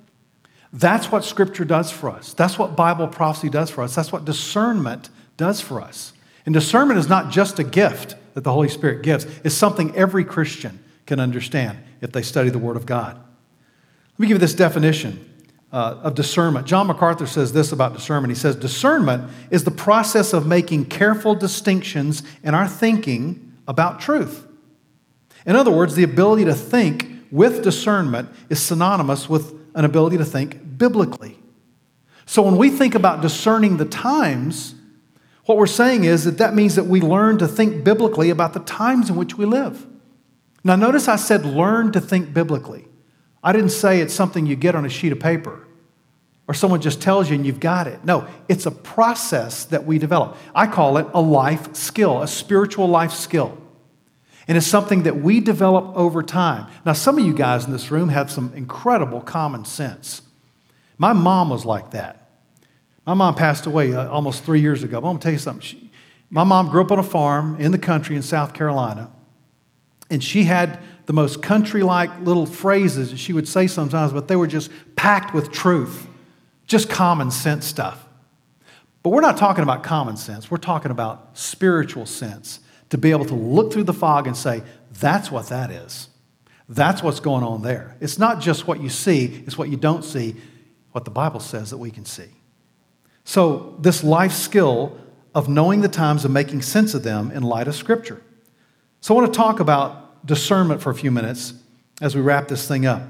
That's what Scripture does for us. That's what Bible prophecy does for us. That's what discernment does for us. And discernment is not just a gift that the Holy Spirit gives. It's something every Christian can understand if they study the Word of God. Let me give you this definition of discernment. John MacArthur says this about discernment. He says, discernment is the process of making careful distinctions in our thinking about truth. In other words, the ability to think with discernment is synonymous with an ability to think biblically. So when we think about discerning the times, what we're saying is that means that we learn to think biblically about the times in which we live. Now notice I said learn to think biblically. I didn't say it's something you get on a sheet of paper or someone just tells you and you've got it. No, it's a process that we develop. I call it a life skill, a spiritual life skill. And it's something that we develop over time. Now, some of you guys in this room have some incredible common sense. My mom was like that. My mom passed away almost 3 years ago. But I'm going to tell you something. My mom grew up on a farm in the country in South Carolina. And she had the most country-like little phrases that she would say sometimes, but they were just packed with truth, just common sense stuff. But we're not talking about common sense. We're talking about spiritual sense, to be able to look through the fog and say, that's what that is. That's what's going on there. It's not just what you see, it's what you don't see, what the Bible says that we can see. So this life skill of knowing the times and making sense of them in light of Scripture. So I want to talk about discernment for a few minutes as we wrap this thing up.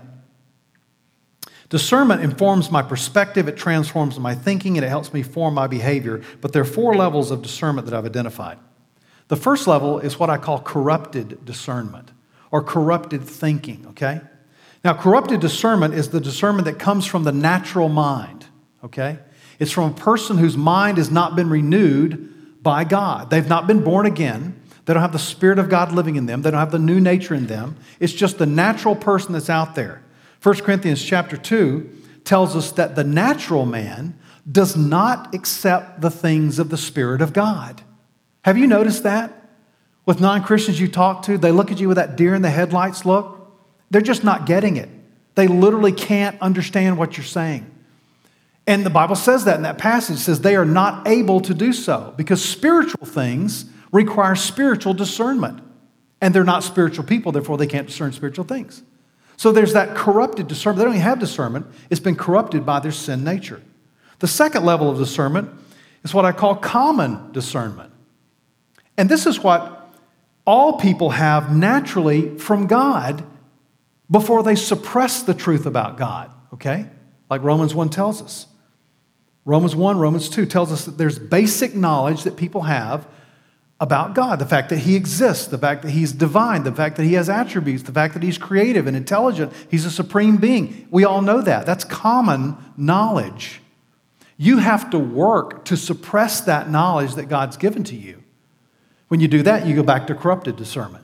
Discernment informs my perspective, it transforms my thinking, and it helps me form my behavior. But there are 4 levels of discernment that I've identified. The first level is what I call corrupted discernment or corrupted thinking, okay? Now, corrupted discernment is the discernment that comes from the natural mind, okay? It's from a person whose mind has not been renewed by God. They've not been born again. They don't have the Spirit of God living in them. They don't have the new nature in them. It's just the natural person that's out there. 1 Corinthians chapter 2 tells us that the natural man does not accept the things of the Spirit of God. Have you noticed that? With non-Christians you talk to, they look at you with that deer in the headlights look. They're just not getting it. They literally can't understand what you're saying. And the Bible says that in that passage. It says they are not able to do so because spiritual things require spiritual discernment. And they're not spiritual people, therefore they can't discern spiritual things. So there's that corrupted discernment. They don't even have discernment. It's been corrupted by their sin nature. The second level of discernment is what I call common discernment. And this is what all people have naturally from God before they suppress the truth about God, okay? Like Romans 1 tells us. Romans 1, Romans 2 tells us that there's basic knowledge that people have about God. The fact that He exists, the fact that He's divine, the fact that He has attributes, the fact that He's creative and intelligent. He's a supreme being. We all know that. That's common knowledge. You have to work to suppress that knowledge that God's given to you. When you do that, you go back to corrupted discernment.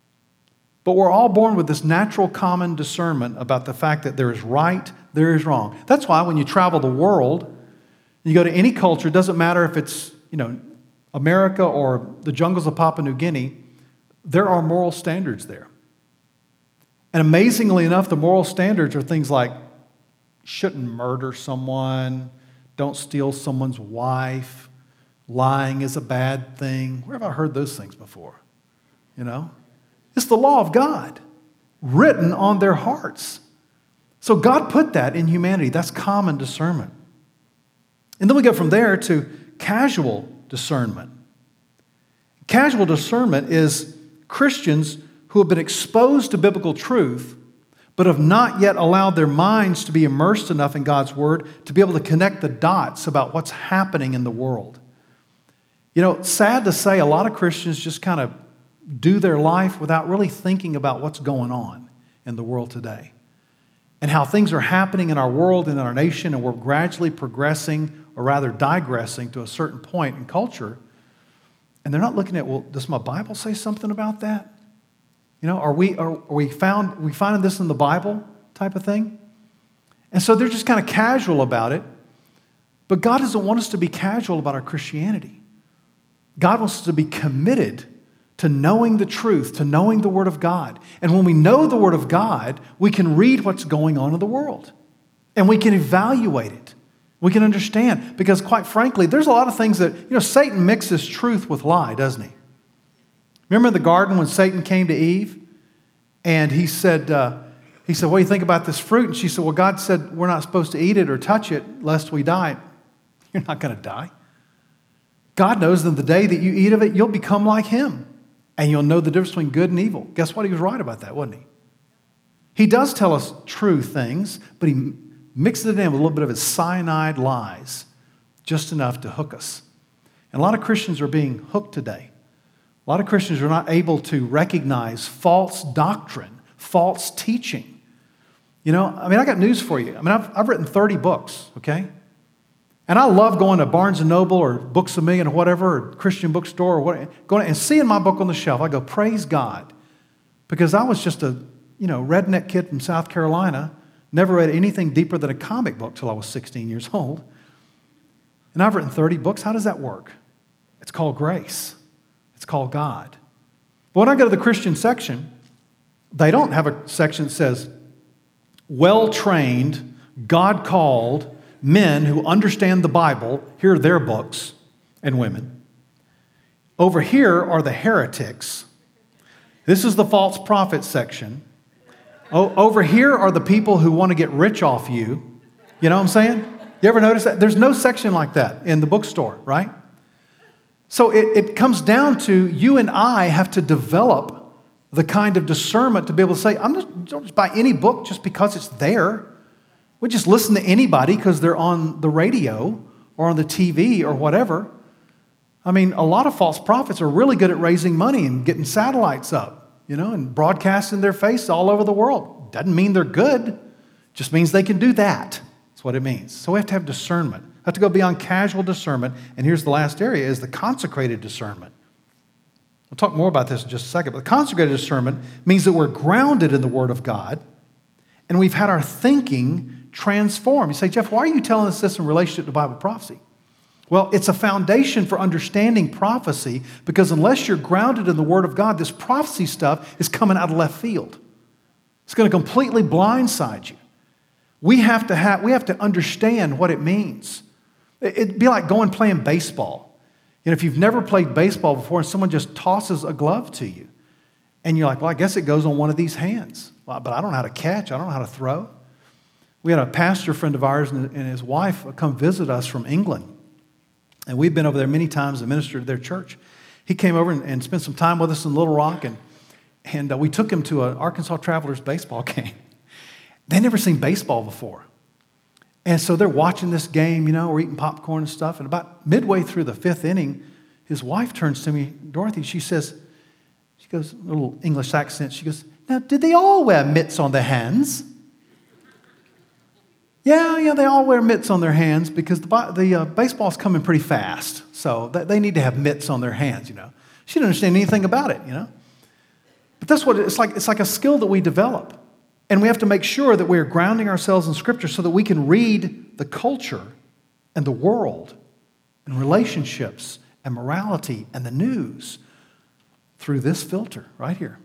But we're all born with this natural common discernment about the fact that there is right, there is wrong. That's why when you travel the world, you go to any culture, it doesn't matter if it's, America or the jungles of Papua New Guinea, there are moral standards there. And amazingly enough, the moral standards are things like shouldn't murder someone, don't steal someone's wife, lying is a bad thing. Where have I heard those things before? It's the law of God written on their hearts. So God put that in humanity. That's common discernment. And then we go from there to casual discernment. Casual discernment is Christians who have been exposed to biblical truth but have not yet allowed their minds to be immersed enough in God's Word to be able to connect the dots about what's happening in the world. Sad to say, a lot of Christians just kind of do their life without really thinking about what's going on in the world today and how things are happening in our world and in our nation, and we're gradually progressing, or rather digressing, to a certain point in culture. And they're not looking at, well, does my Bible say something about that? Are we finding this in the Bible type of thing? And so they're just kind of casual about it. But God doesn't want us to be casual about our Christianity. God wants us to be committed to knowing the truth, to knowing the Word of God. And when we know the Word of God, we can read what's going on in the world. And we can evaluate it. We can understand. Because quite frankly, there's a lot of things that, Satan mixes truth with lie, doesn't he? Remember in the garden when Satan came to Eve? And he said, what do you think about this fruit? And she said, well, God said we're not supposed to eat it or touch it lest we die. You're not going to die. God knows that the day that you eat of it, you'll become like Him. And you'll know the difference between good and evil. Guess what? He was right about that, wasn't he? He does tell us true things, but he mixes it in with a little bit of his cyanide lies, just enough to hook us. And a lot of Christians are being hooked today. A lot of Christians are not able to recognize false doctrine, false teaching. I got news for you. I've written 30 books, okay? And I love going to Barnes & Noble or Books A Million or whatever, or Christian bookstore or whatever, going and seeing my book on the shelf. I go, praise God. Because I was just a, redneck kid from South Carolina, never read anything deeper than a comic book till I was 16 years old. And I've written 30 books. How does that work? It's called grace. It's called God. But when I go to the Christian section, They don't have a section that says, well-trained, God-called men who understand the Bible, here are their books, and women. Over here are the heretics. This is the false prophet section. Over here are the people who want to get rich off you. You know what I'm saying? You ever notice that? There's no section like that in the bookstore, right? So it comes down to you and I have to develop the kind of discernment to be able to say, don't just buy any book just because it's there. We just listen to anybody because they're on the radio or on the TV or whatever. I mean, a lot of false prophets are really good at raising money and getting satellites up, and broadcasting their face all over the world. Doesn't mean they're good. Just means they can do that. That's what it means. So we have to have discernment. We have to go beyond casual discernment. And here's the last area, is the consecrated discernment. We'll talk more about this in just a second. But the consecrated discernment means that we're grounded in the Word of God and we've had our thinking transformed. You say, Jeff, why are you telling us this in relationship to Bible prophecy? Well, it's a foundation for understanding prophecy, because unless you're grounded in the Word of God, this prophecy stuff is coming out of left field. It's going to completely blindside you. We have to understand what it means. It'd be like going playing baseball. If you've never played baseball before and someone just tosses a glove to you, and you're like, well, I guess it goes on one of these hands. Well, but I don't know how to catch. I don't know how to throw. We had a pastor friend of ours and his wife come visit us from England. And we've been over there many times and ministered to their church. He came over and spent some time with us in Little Rock, and we took him to an Arkansas Travelers baseball game. They'd never seen baseball before. And so they're watching this game, we're eating popcorn and stuff. And about midway through the fifth inning, his wife turns to me, Dorothy, she goes, a little English accent, she goes, now, did they all wear mitts on their hands? Yeah, they all wear mitts on their hands because the baseball's coming pretty fast. So they need to have mitts on their hands, She didn't understand anything about it, But that's what it's like. It's like a skill that we develop. And we have to make sure that we're grounding ourselves in Scripture so that we can read the culture and the world and relationships and morality and the news through this filter right here.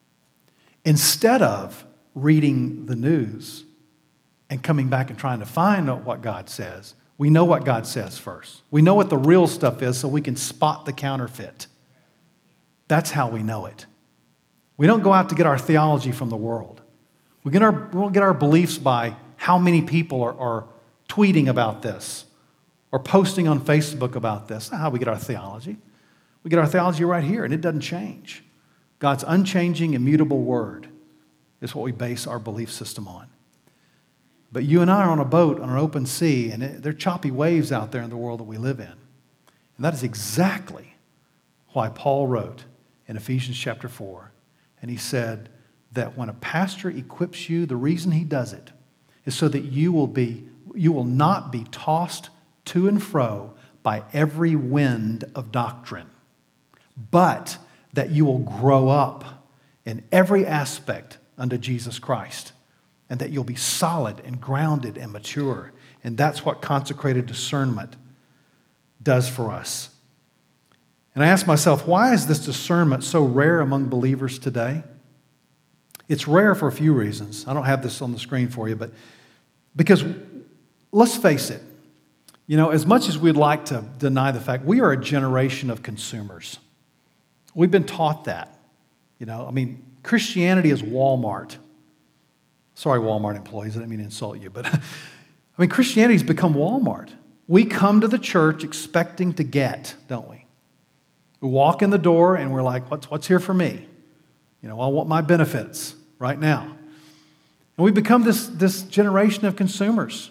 Instead of reading the news and coming back and trying to find out what God says, we know what God says first. We know what the real stuff is so we can spot the counterfeit. That's how we know it. We don't go out to get our theology from the world. We won't get our beliefs by how many people are tweeting about this or posting on Facebook about this. That's not how we get our theology. We get our theology right here, and it doesn't change. God's unchanging, immutable word is what we base our belief system on. But you and I are on a boat on an open sea, and there are choppy waves out there in the world that we live in. And that is exactly why Paul wrote in Ephesians chapter 4, and he said that when a pastor equips you, the reason he does it is so that you will not be tossed to and fro by every wind of doctrine, but that you will grow up in every aspect unto Jesus Christ, and that you'll be solid and grounded and mature. And that's what consecrated discernment does for us. And I ask myself, why is this discernment so rare among believers today? It's rare for a few reasons. I don't have this on the screen for you, but because let's face it, as much as we'd like to deny the fact, we are a generation of consumers. We've been taught that. Christianity is Walmart. Sorry, Walmart employees, I didn't mean to insult you, but Christianity's become Walmart. We come to the church expecting to get, don't we? We walk in the door and we're like, what's here for me? I want my benefits right now. And we become this generation of consumers.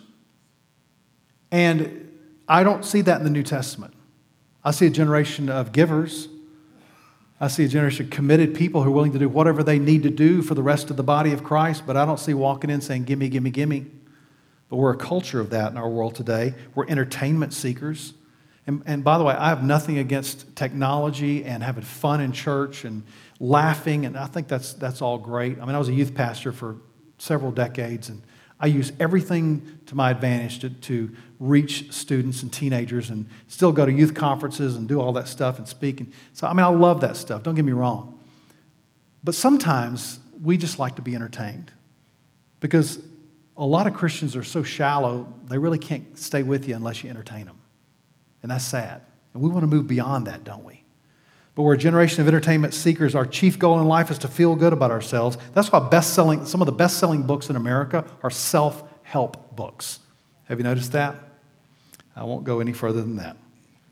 And I don't see that in the New Testament. I see a generation of givers. I see a generation of committed people who are willing to do whatever they need to do for the rest of the body of Christ, but I don't see walking in saying, gimme, gimme, gimme. But we're a culture of that in our world today. We're entertainment seekers. And by the way, I have nothing against technology and having fun in church and laughing, and I think that's all great. I was a youth pastor for several decades, and I use everything to my advantage to reach students and teenagers and still go to youth conferences and do all that stuff and speak. And so, I love that stuff. Don't get me wrong. But sometimes we just like to be entertained. Because a lot of Christians are so shallow, they really can't stay with you unless you entertain them. And that's sad. And we want to move beyond that, don't we? But we're a generation of entertainment seekers. Our chief goal in life is to feel good about ourselves. That's why some of the best-selling books in America are self-help books. Have you noticed that? I won't go any further than that.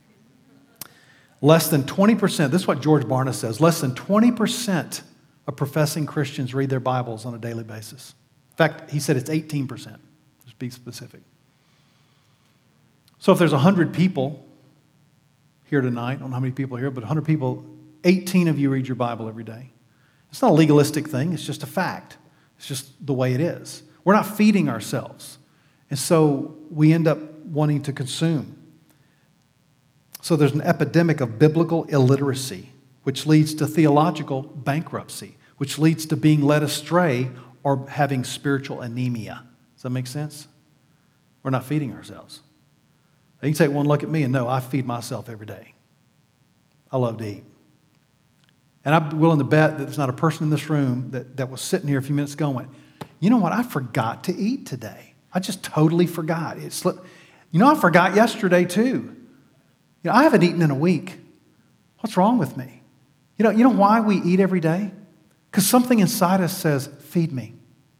Less than 20%, this is what George Barna says, less than 20% of professing Christians read their Bibles on a daily basis. In fact, he said it's 18%. Just be specific. So if there's 100 people here tonight, I don't know how many people are here, but 100 people, 18 of you read your Bible every day. It's not a legalistic thing. It's just a fact. It's just the way it is. We're not feeding ourselves. And so we end up wanting to consume. So there's an epidemic of biblical illiteracy, which leads to theological bankruptcy, which leads to being led astray or having spiritual anemia. Does that make sense? We're not feeding ourselves. You can take one look at me and know I feed myself every day. I love to eat. And I'm willing to bet that there's not a person in this room that was sitting here a few minutes ago and went, you know what, I forgot to eat today. I just totally forgot. I forgot yesterday too. I haven't eaten in a week. What's wrong with me? You know why we eat every day? Because something inside us says, feed me.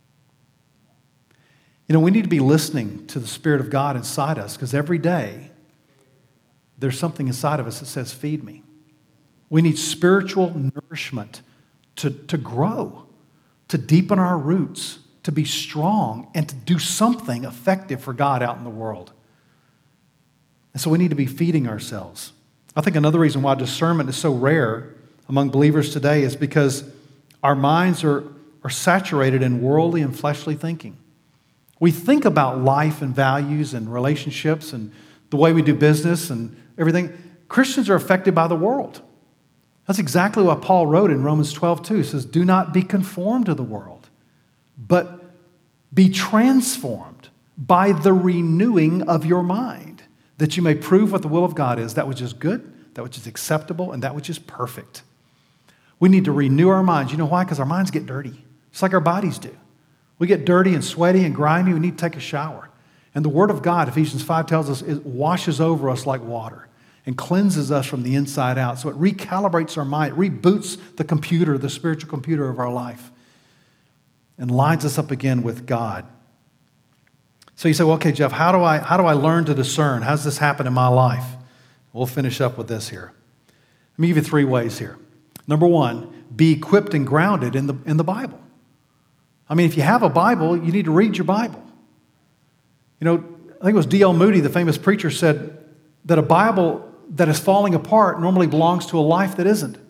We need to be listening to the Spirit of God inside us because every day there's something inside of us that says, feed me. We need spiritual nourishment to grow, to deepen our roots, to be strong, and to do something effective for God out in the world. And so we need to be feeding ourselves. I think another reason why discernment is so rare among believers today is because our minds are saturated in worldly and fleshly thinking. We think about life and values and relationships and the way we do business and everything. Christians are affected by the world. That's exactly what Paul wrote in Romans 12:2. He says, do not be conformed to the world, but be transformed by the renewing of your mind, that you may prove what the will of God is, that which is good, that which is acceptable, and that which is perfect. We need to renew our minds. You know why? Because our minds get dirty, just like our bodies do. We get dirty and sweaty and grimy. We need to take a shower. And the Word of God, Ephesians 5 tells us, it washes over us like water and cleanses us from the inside out. So it recalibrates our mind. It reboots the computer, the spiritual computer of our life, and lines us up again with God. So you say, well, okay, Jeff, how do I learn to discern? How does this happen in my life? We'll finish up with this here. Let me give you 3 ways here. Number 1, be equipped and grounded in the Bible. I mean, if you have a Bible, you need to read your Bible. I think it was D.L. Moody, the famous preacher, said that a Bible that is falling apart normally belongs to a life that isn't.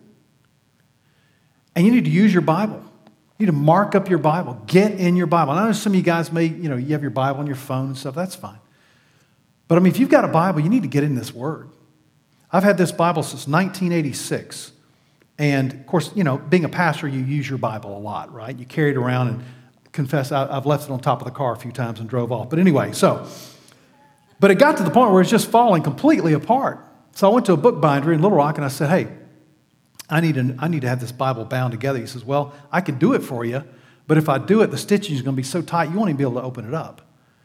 And you need to use your Bible. You need to mark up your Bible. Get in your Bible. And I know some of you guys you have your Bible on your phone and stuff. That's fine. But I mean, if you've got a Bible, you need to get in this Word. I've had this Bible since 1986. And, of course, being a pastor, you use your Bible a lot, right? You carry it around and confess, I've left it on top of the car a few times and drove off. But anyway, but it got to the point where it's just falling completely apart. So I went to a bookbinder in Little Rock and I said, hey, I need to have this Bible bound together. He says, well, I can do it for you, but if I do it, the stitching is going to be so tight, you won't even be able to open it up.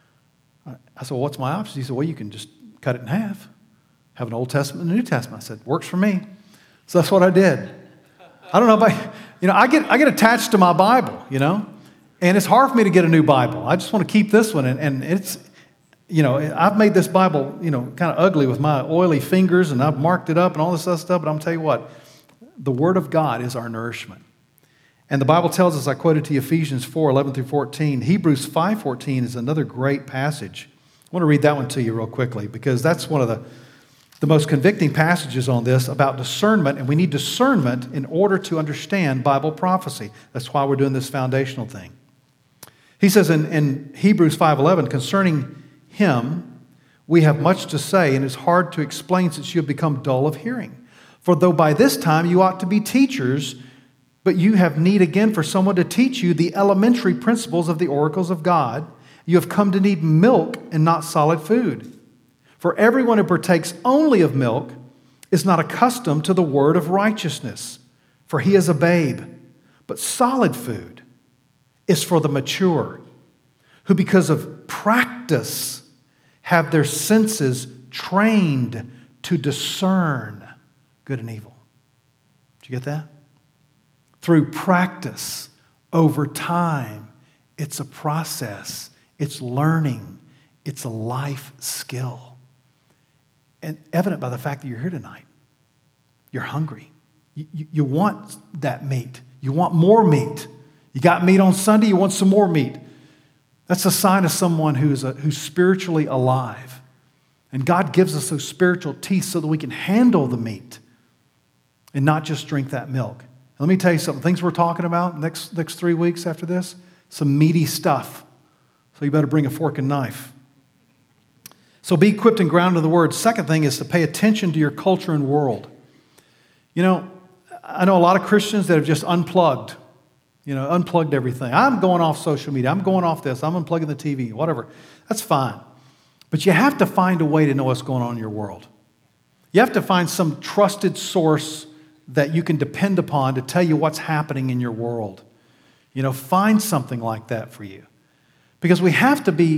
I said, well, what's my option? He said, well, you can just cut it in half, have an Old Testament and a New Testament. I said, works for me. So that's what I did. I don't know if I get attached to my Bible, and it's hard for me to get a new Bible. I just want to keep this one, and it's, I've made this Bible, kind of ugly with my oily fingers, and I've marked it up and all this other stuff, but I'm going to tell you what, the Word of God is our nourishment. And the Bible tells us, I quoted to you Ephesians 4:11-14. Hebrews 5:14 is another great passage. I want to read that one to you real quickly, because that's one of the most convicting passages on this about discernment, and we need discernment in order to understand Bible prophecy. That's why we're doing this foundational thing. He says in Hebrews 5:11, concerning him, we have much to say, and it's hard to explain since you have become dull of hearing. For though by this time you ought to be teachers, but you have need again for someone to teach you the elementary principles of the oracles of God, you have come to need milk and not solid food. For everyone who partakes only of milk is not accustomed to the word of righteousness, for he is a babe. But solid food is for the mature, who because of practice have their senses trained to discern good and evil. Did you get that? Through practice, over time, it's a process, it's learning, it's a life skill. And evident by the fact that you're here tonight. You're hungry. You want that meat. You want more meat. You got meat on Sunday, you want some more meat. That's a sign of someone who's spiritually alive. And God gives us those spiritual teeth so that we can handle the meat and not just drink that milk. Let me tell you something. Things we're talking about next 3 weeks after this, some meaty stuff. So you better bring a fork and knife. So be equipped and grounded in the Word. Second thing is to pay attention to your culture and world. You know, I know a lot of Christians that have just unplugged everything. I'm going off social media. I'm going off this. I'm unplugging the TV, whatever. That's fine. But you have to find a way to know what's going on in your world. You have to find some trusted source that you can depend upon to tell you what's happening in your world. You know, find something like that for you. Because we have to be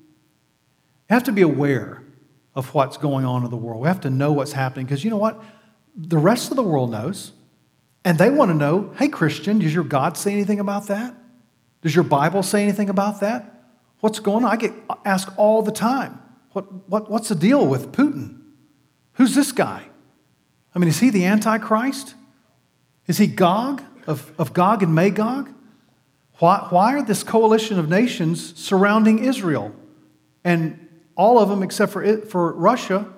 aware of what's going on in the world. We have to know what's happening. Because you know what? The rest of the world knows. And they want to know, hey, Christian, does your God say anything about that? Does your Bible say anything about that? What's going on? I get asked all the time, what's the deal with Putin? Who's this guy? I mean, is he the Antichrist? Is he Gog of Gog and Magog? Why are this coalition of nations surrounding Israel? And all of them, except for Russia,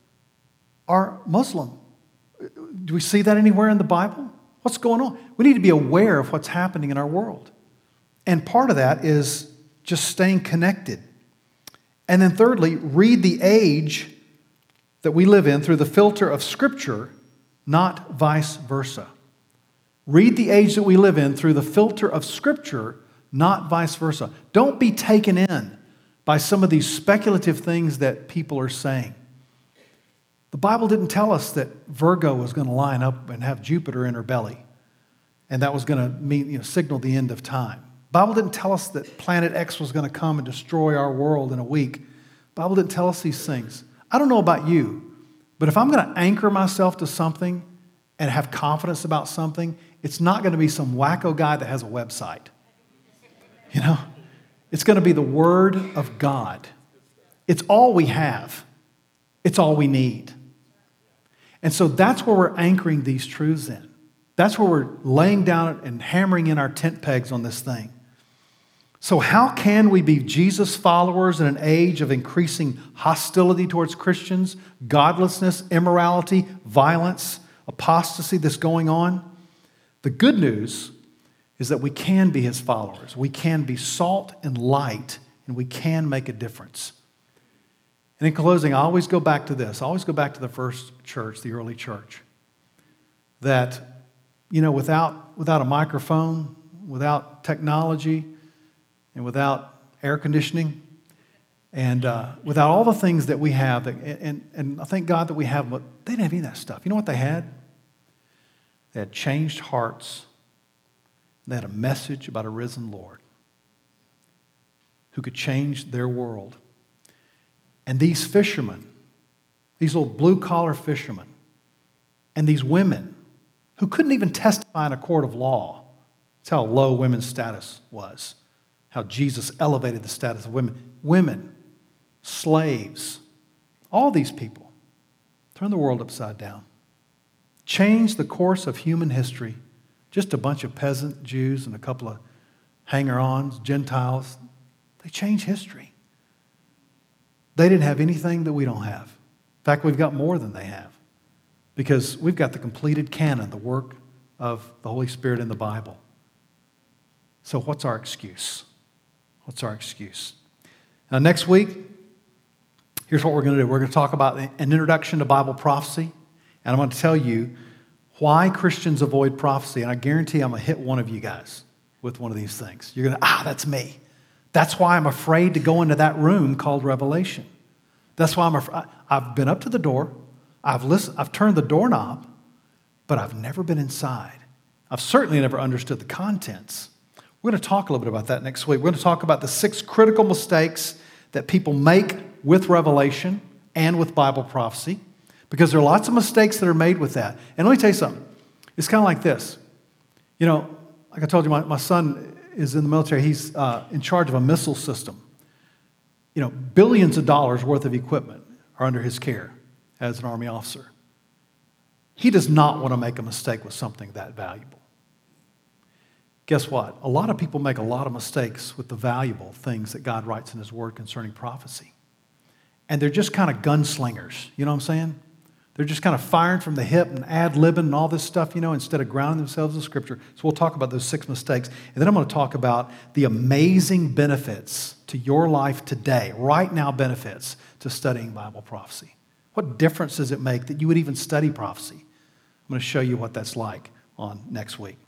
are Muslim. Do we see that anywhere in the Bible? What's going on? We need to be aware of what's happening in our world. And part of that is just staying connected. And then thirdly, read the age that we live in through the filter of Scripture, not vice versa. Read the age that we live in through the filter of Scripture, not vice versa. Don't be taken in by some of these speculative things that people are saying. The Bible didn't tell us that Virgo was going to line up and have Jupiter in her belly, and that was going to signal the end of time. The Bible didn't tell us that Planet X was going to come and destroy our world in a week. The Bible didn't tell us these things. I don't know about you, but if I'm going to anchor myself to something and have confidence about something, it's not going to be some wacko guy that has a website. You know? It's going to be the Word of God. It's all we have. It's all we need. And so that's where we're anchoring these truths in. That's where we're laying down and hammering in our tent pegs on this thing. So how can we be Jesus followers in an age of increasing hostility towards Christians, godlessness, immorality, violence, apostasy that's going on? The good news is that we can be His followers. We can be salt and light, and we can make a difference. And in closing, I always go back to this. I always go back to the first church, the early church. That, without a microphone, without technology, and without air conditioning, and without all the things that we have, and I thank God that we have, but they didn't have any of that stuff. You know what they had? They had changed hearts. They had a message about a risen Lord who could change their world. And these fishermen, these little blue-collar fishermen, and these women who couldn't even testify in a court of law. That's how low women's status was, how Jesus elevated the status of women. Women, slaves, all these people turned the world upside down. Changed the course of human history. Just a bunch of peasant Jews and a couple of hanger-ons, Gentiles. They changed history. They didn't have anything that we don't have. In fact, we've got more than they have because we've got the completed canon, the work of the Holy Spirit in the Bible. So what's our excuse? What's our excuse? Now, next week, here's what we're going to do. We're going to talk about an introduction to Bible prophecy, and I'm going to tell you why Christians avoid prophecy, and I guarantee I'm going to hit one of you guys with one of these things. You're going to, that's me. That's why I'm afraid to go into that room called Revelation. That's why I've been up to the door. I've listened. I've turned the doorknob, but I've never been inside. I've certainly never understood the contents. We're going to talk a little bit about that next week. We're going to talk about the 6 critical mistakes that people make with revelation and with Bible prophecy, because there are lots of mistakes that are made with that. And let me tell you something. It's kind of like this. You know, like I told you, my son is in the military. He's in charge of a missile system. You know, billions of dollars worth of equipment are under his care as an Army officer. He does not want to make a mistake with something that valuable. Guess what? A lot of people make a lot of mistakes with the valuable things that God writes in His Word concerning prophecy. And they're just kind of gunslingers. You know what I'm saying? They're just kind of firing from the hip and ad-libbing and all this stuff, you know, instead of grounding themselves in Scripture. So we'll talk about those 6 mistakes. And then I'm going to talk about the amazing benefits to your life today, right now benefits to studying Bible prophecy. What difference does it make that you would even study prophecy? I'm going to show you what that's like on next week.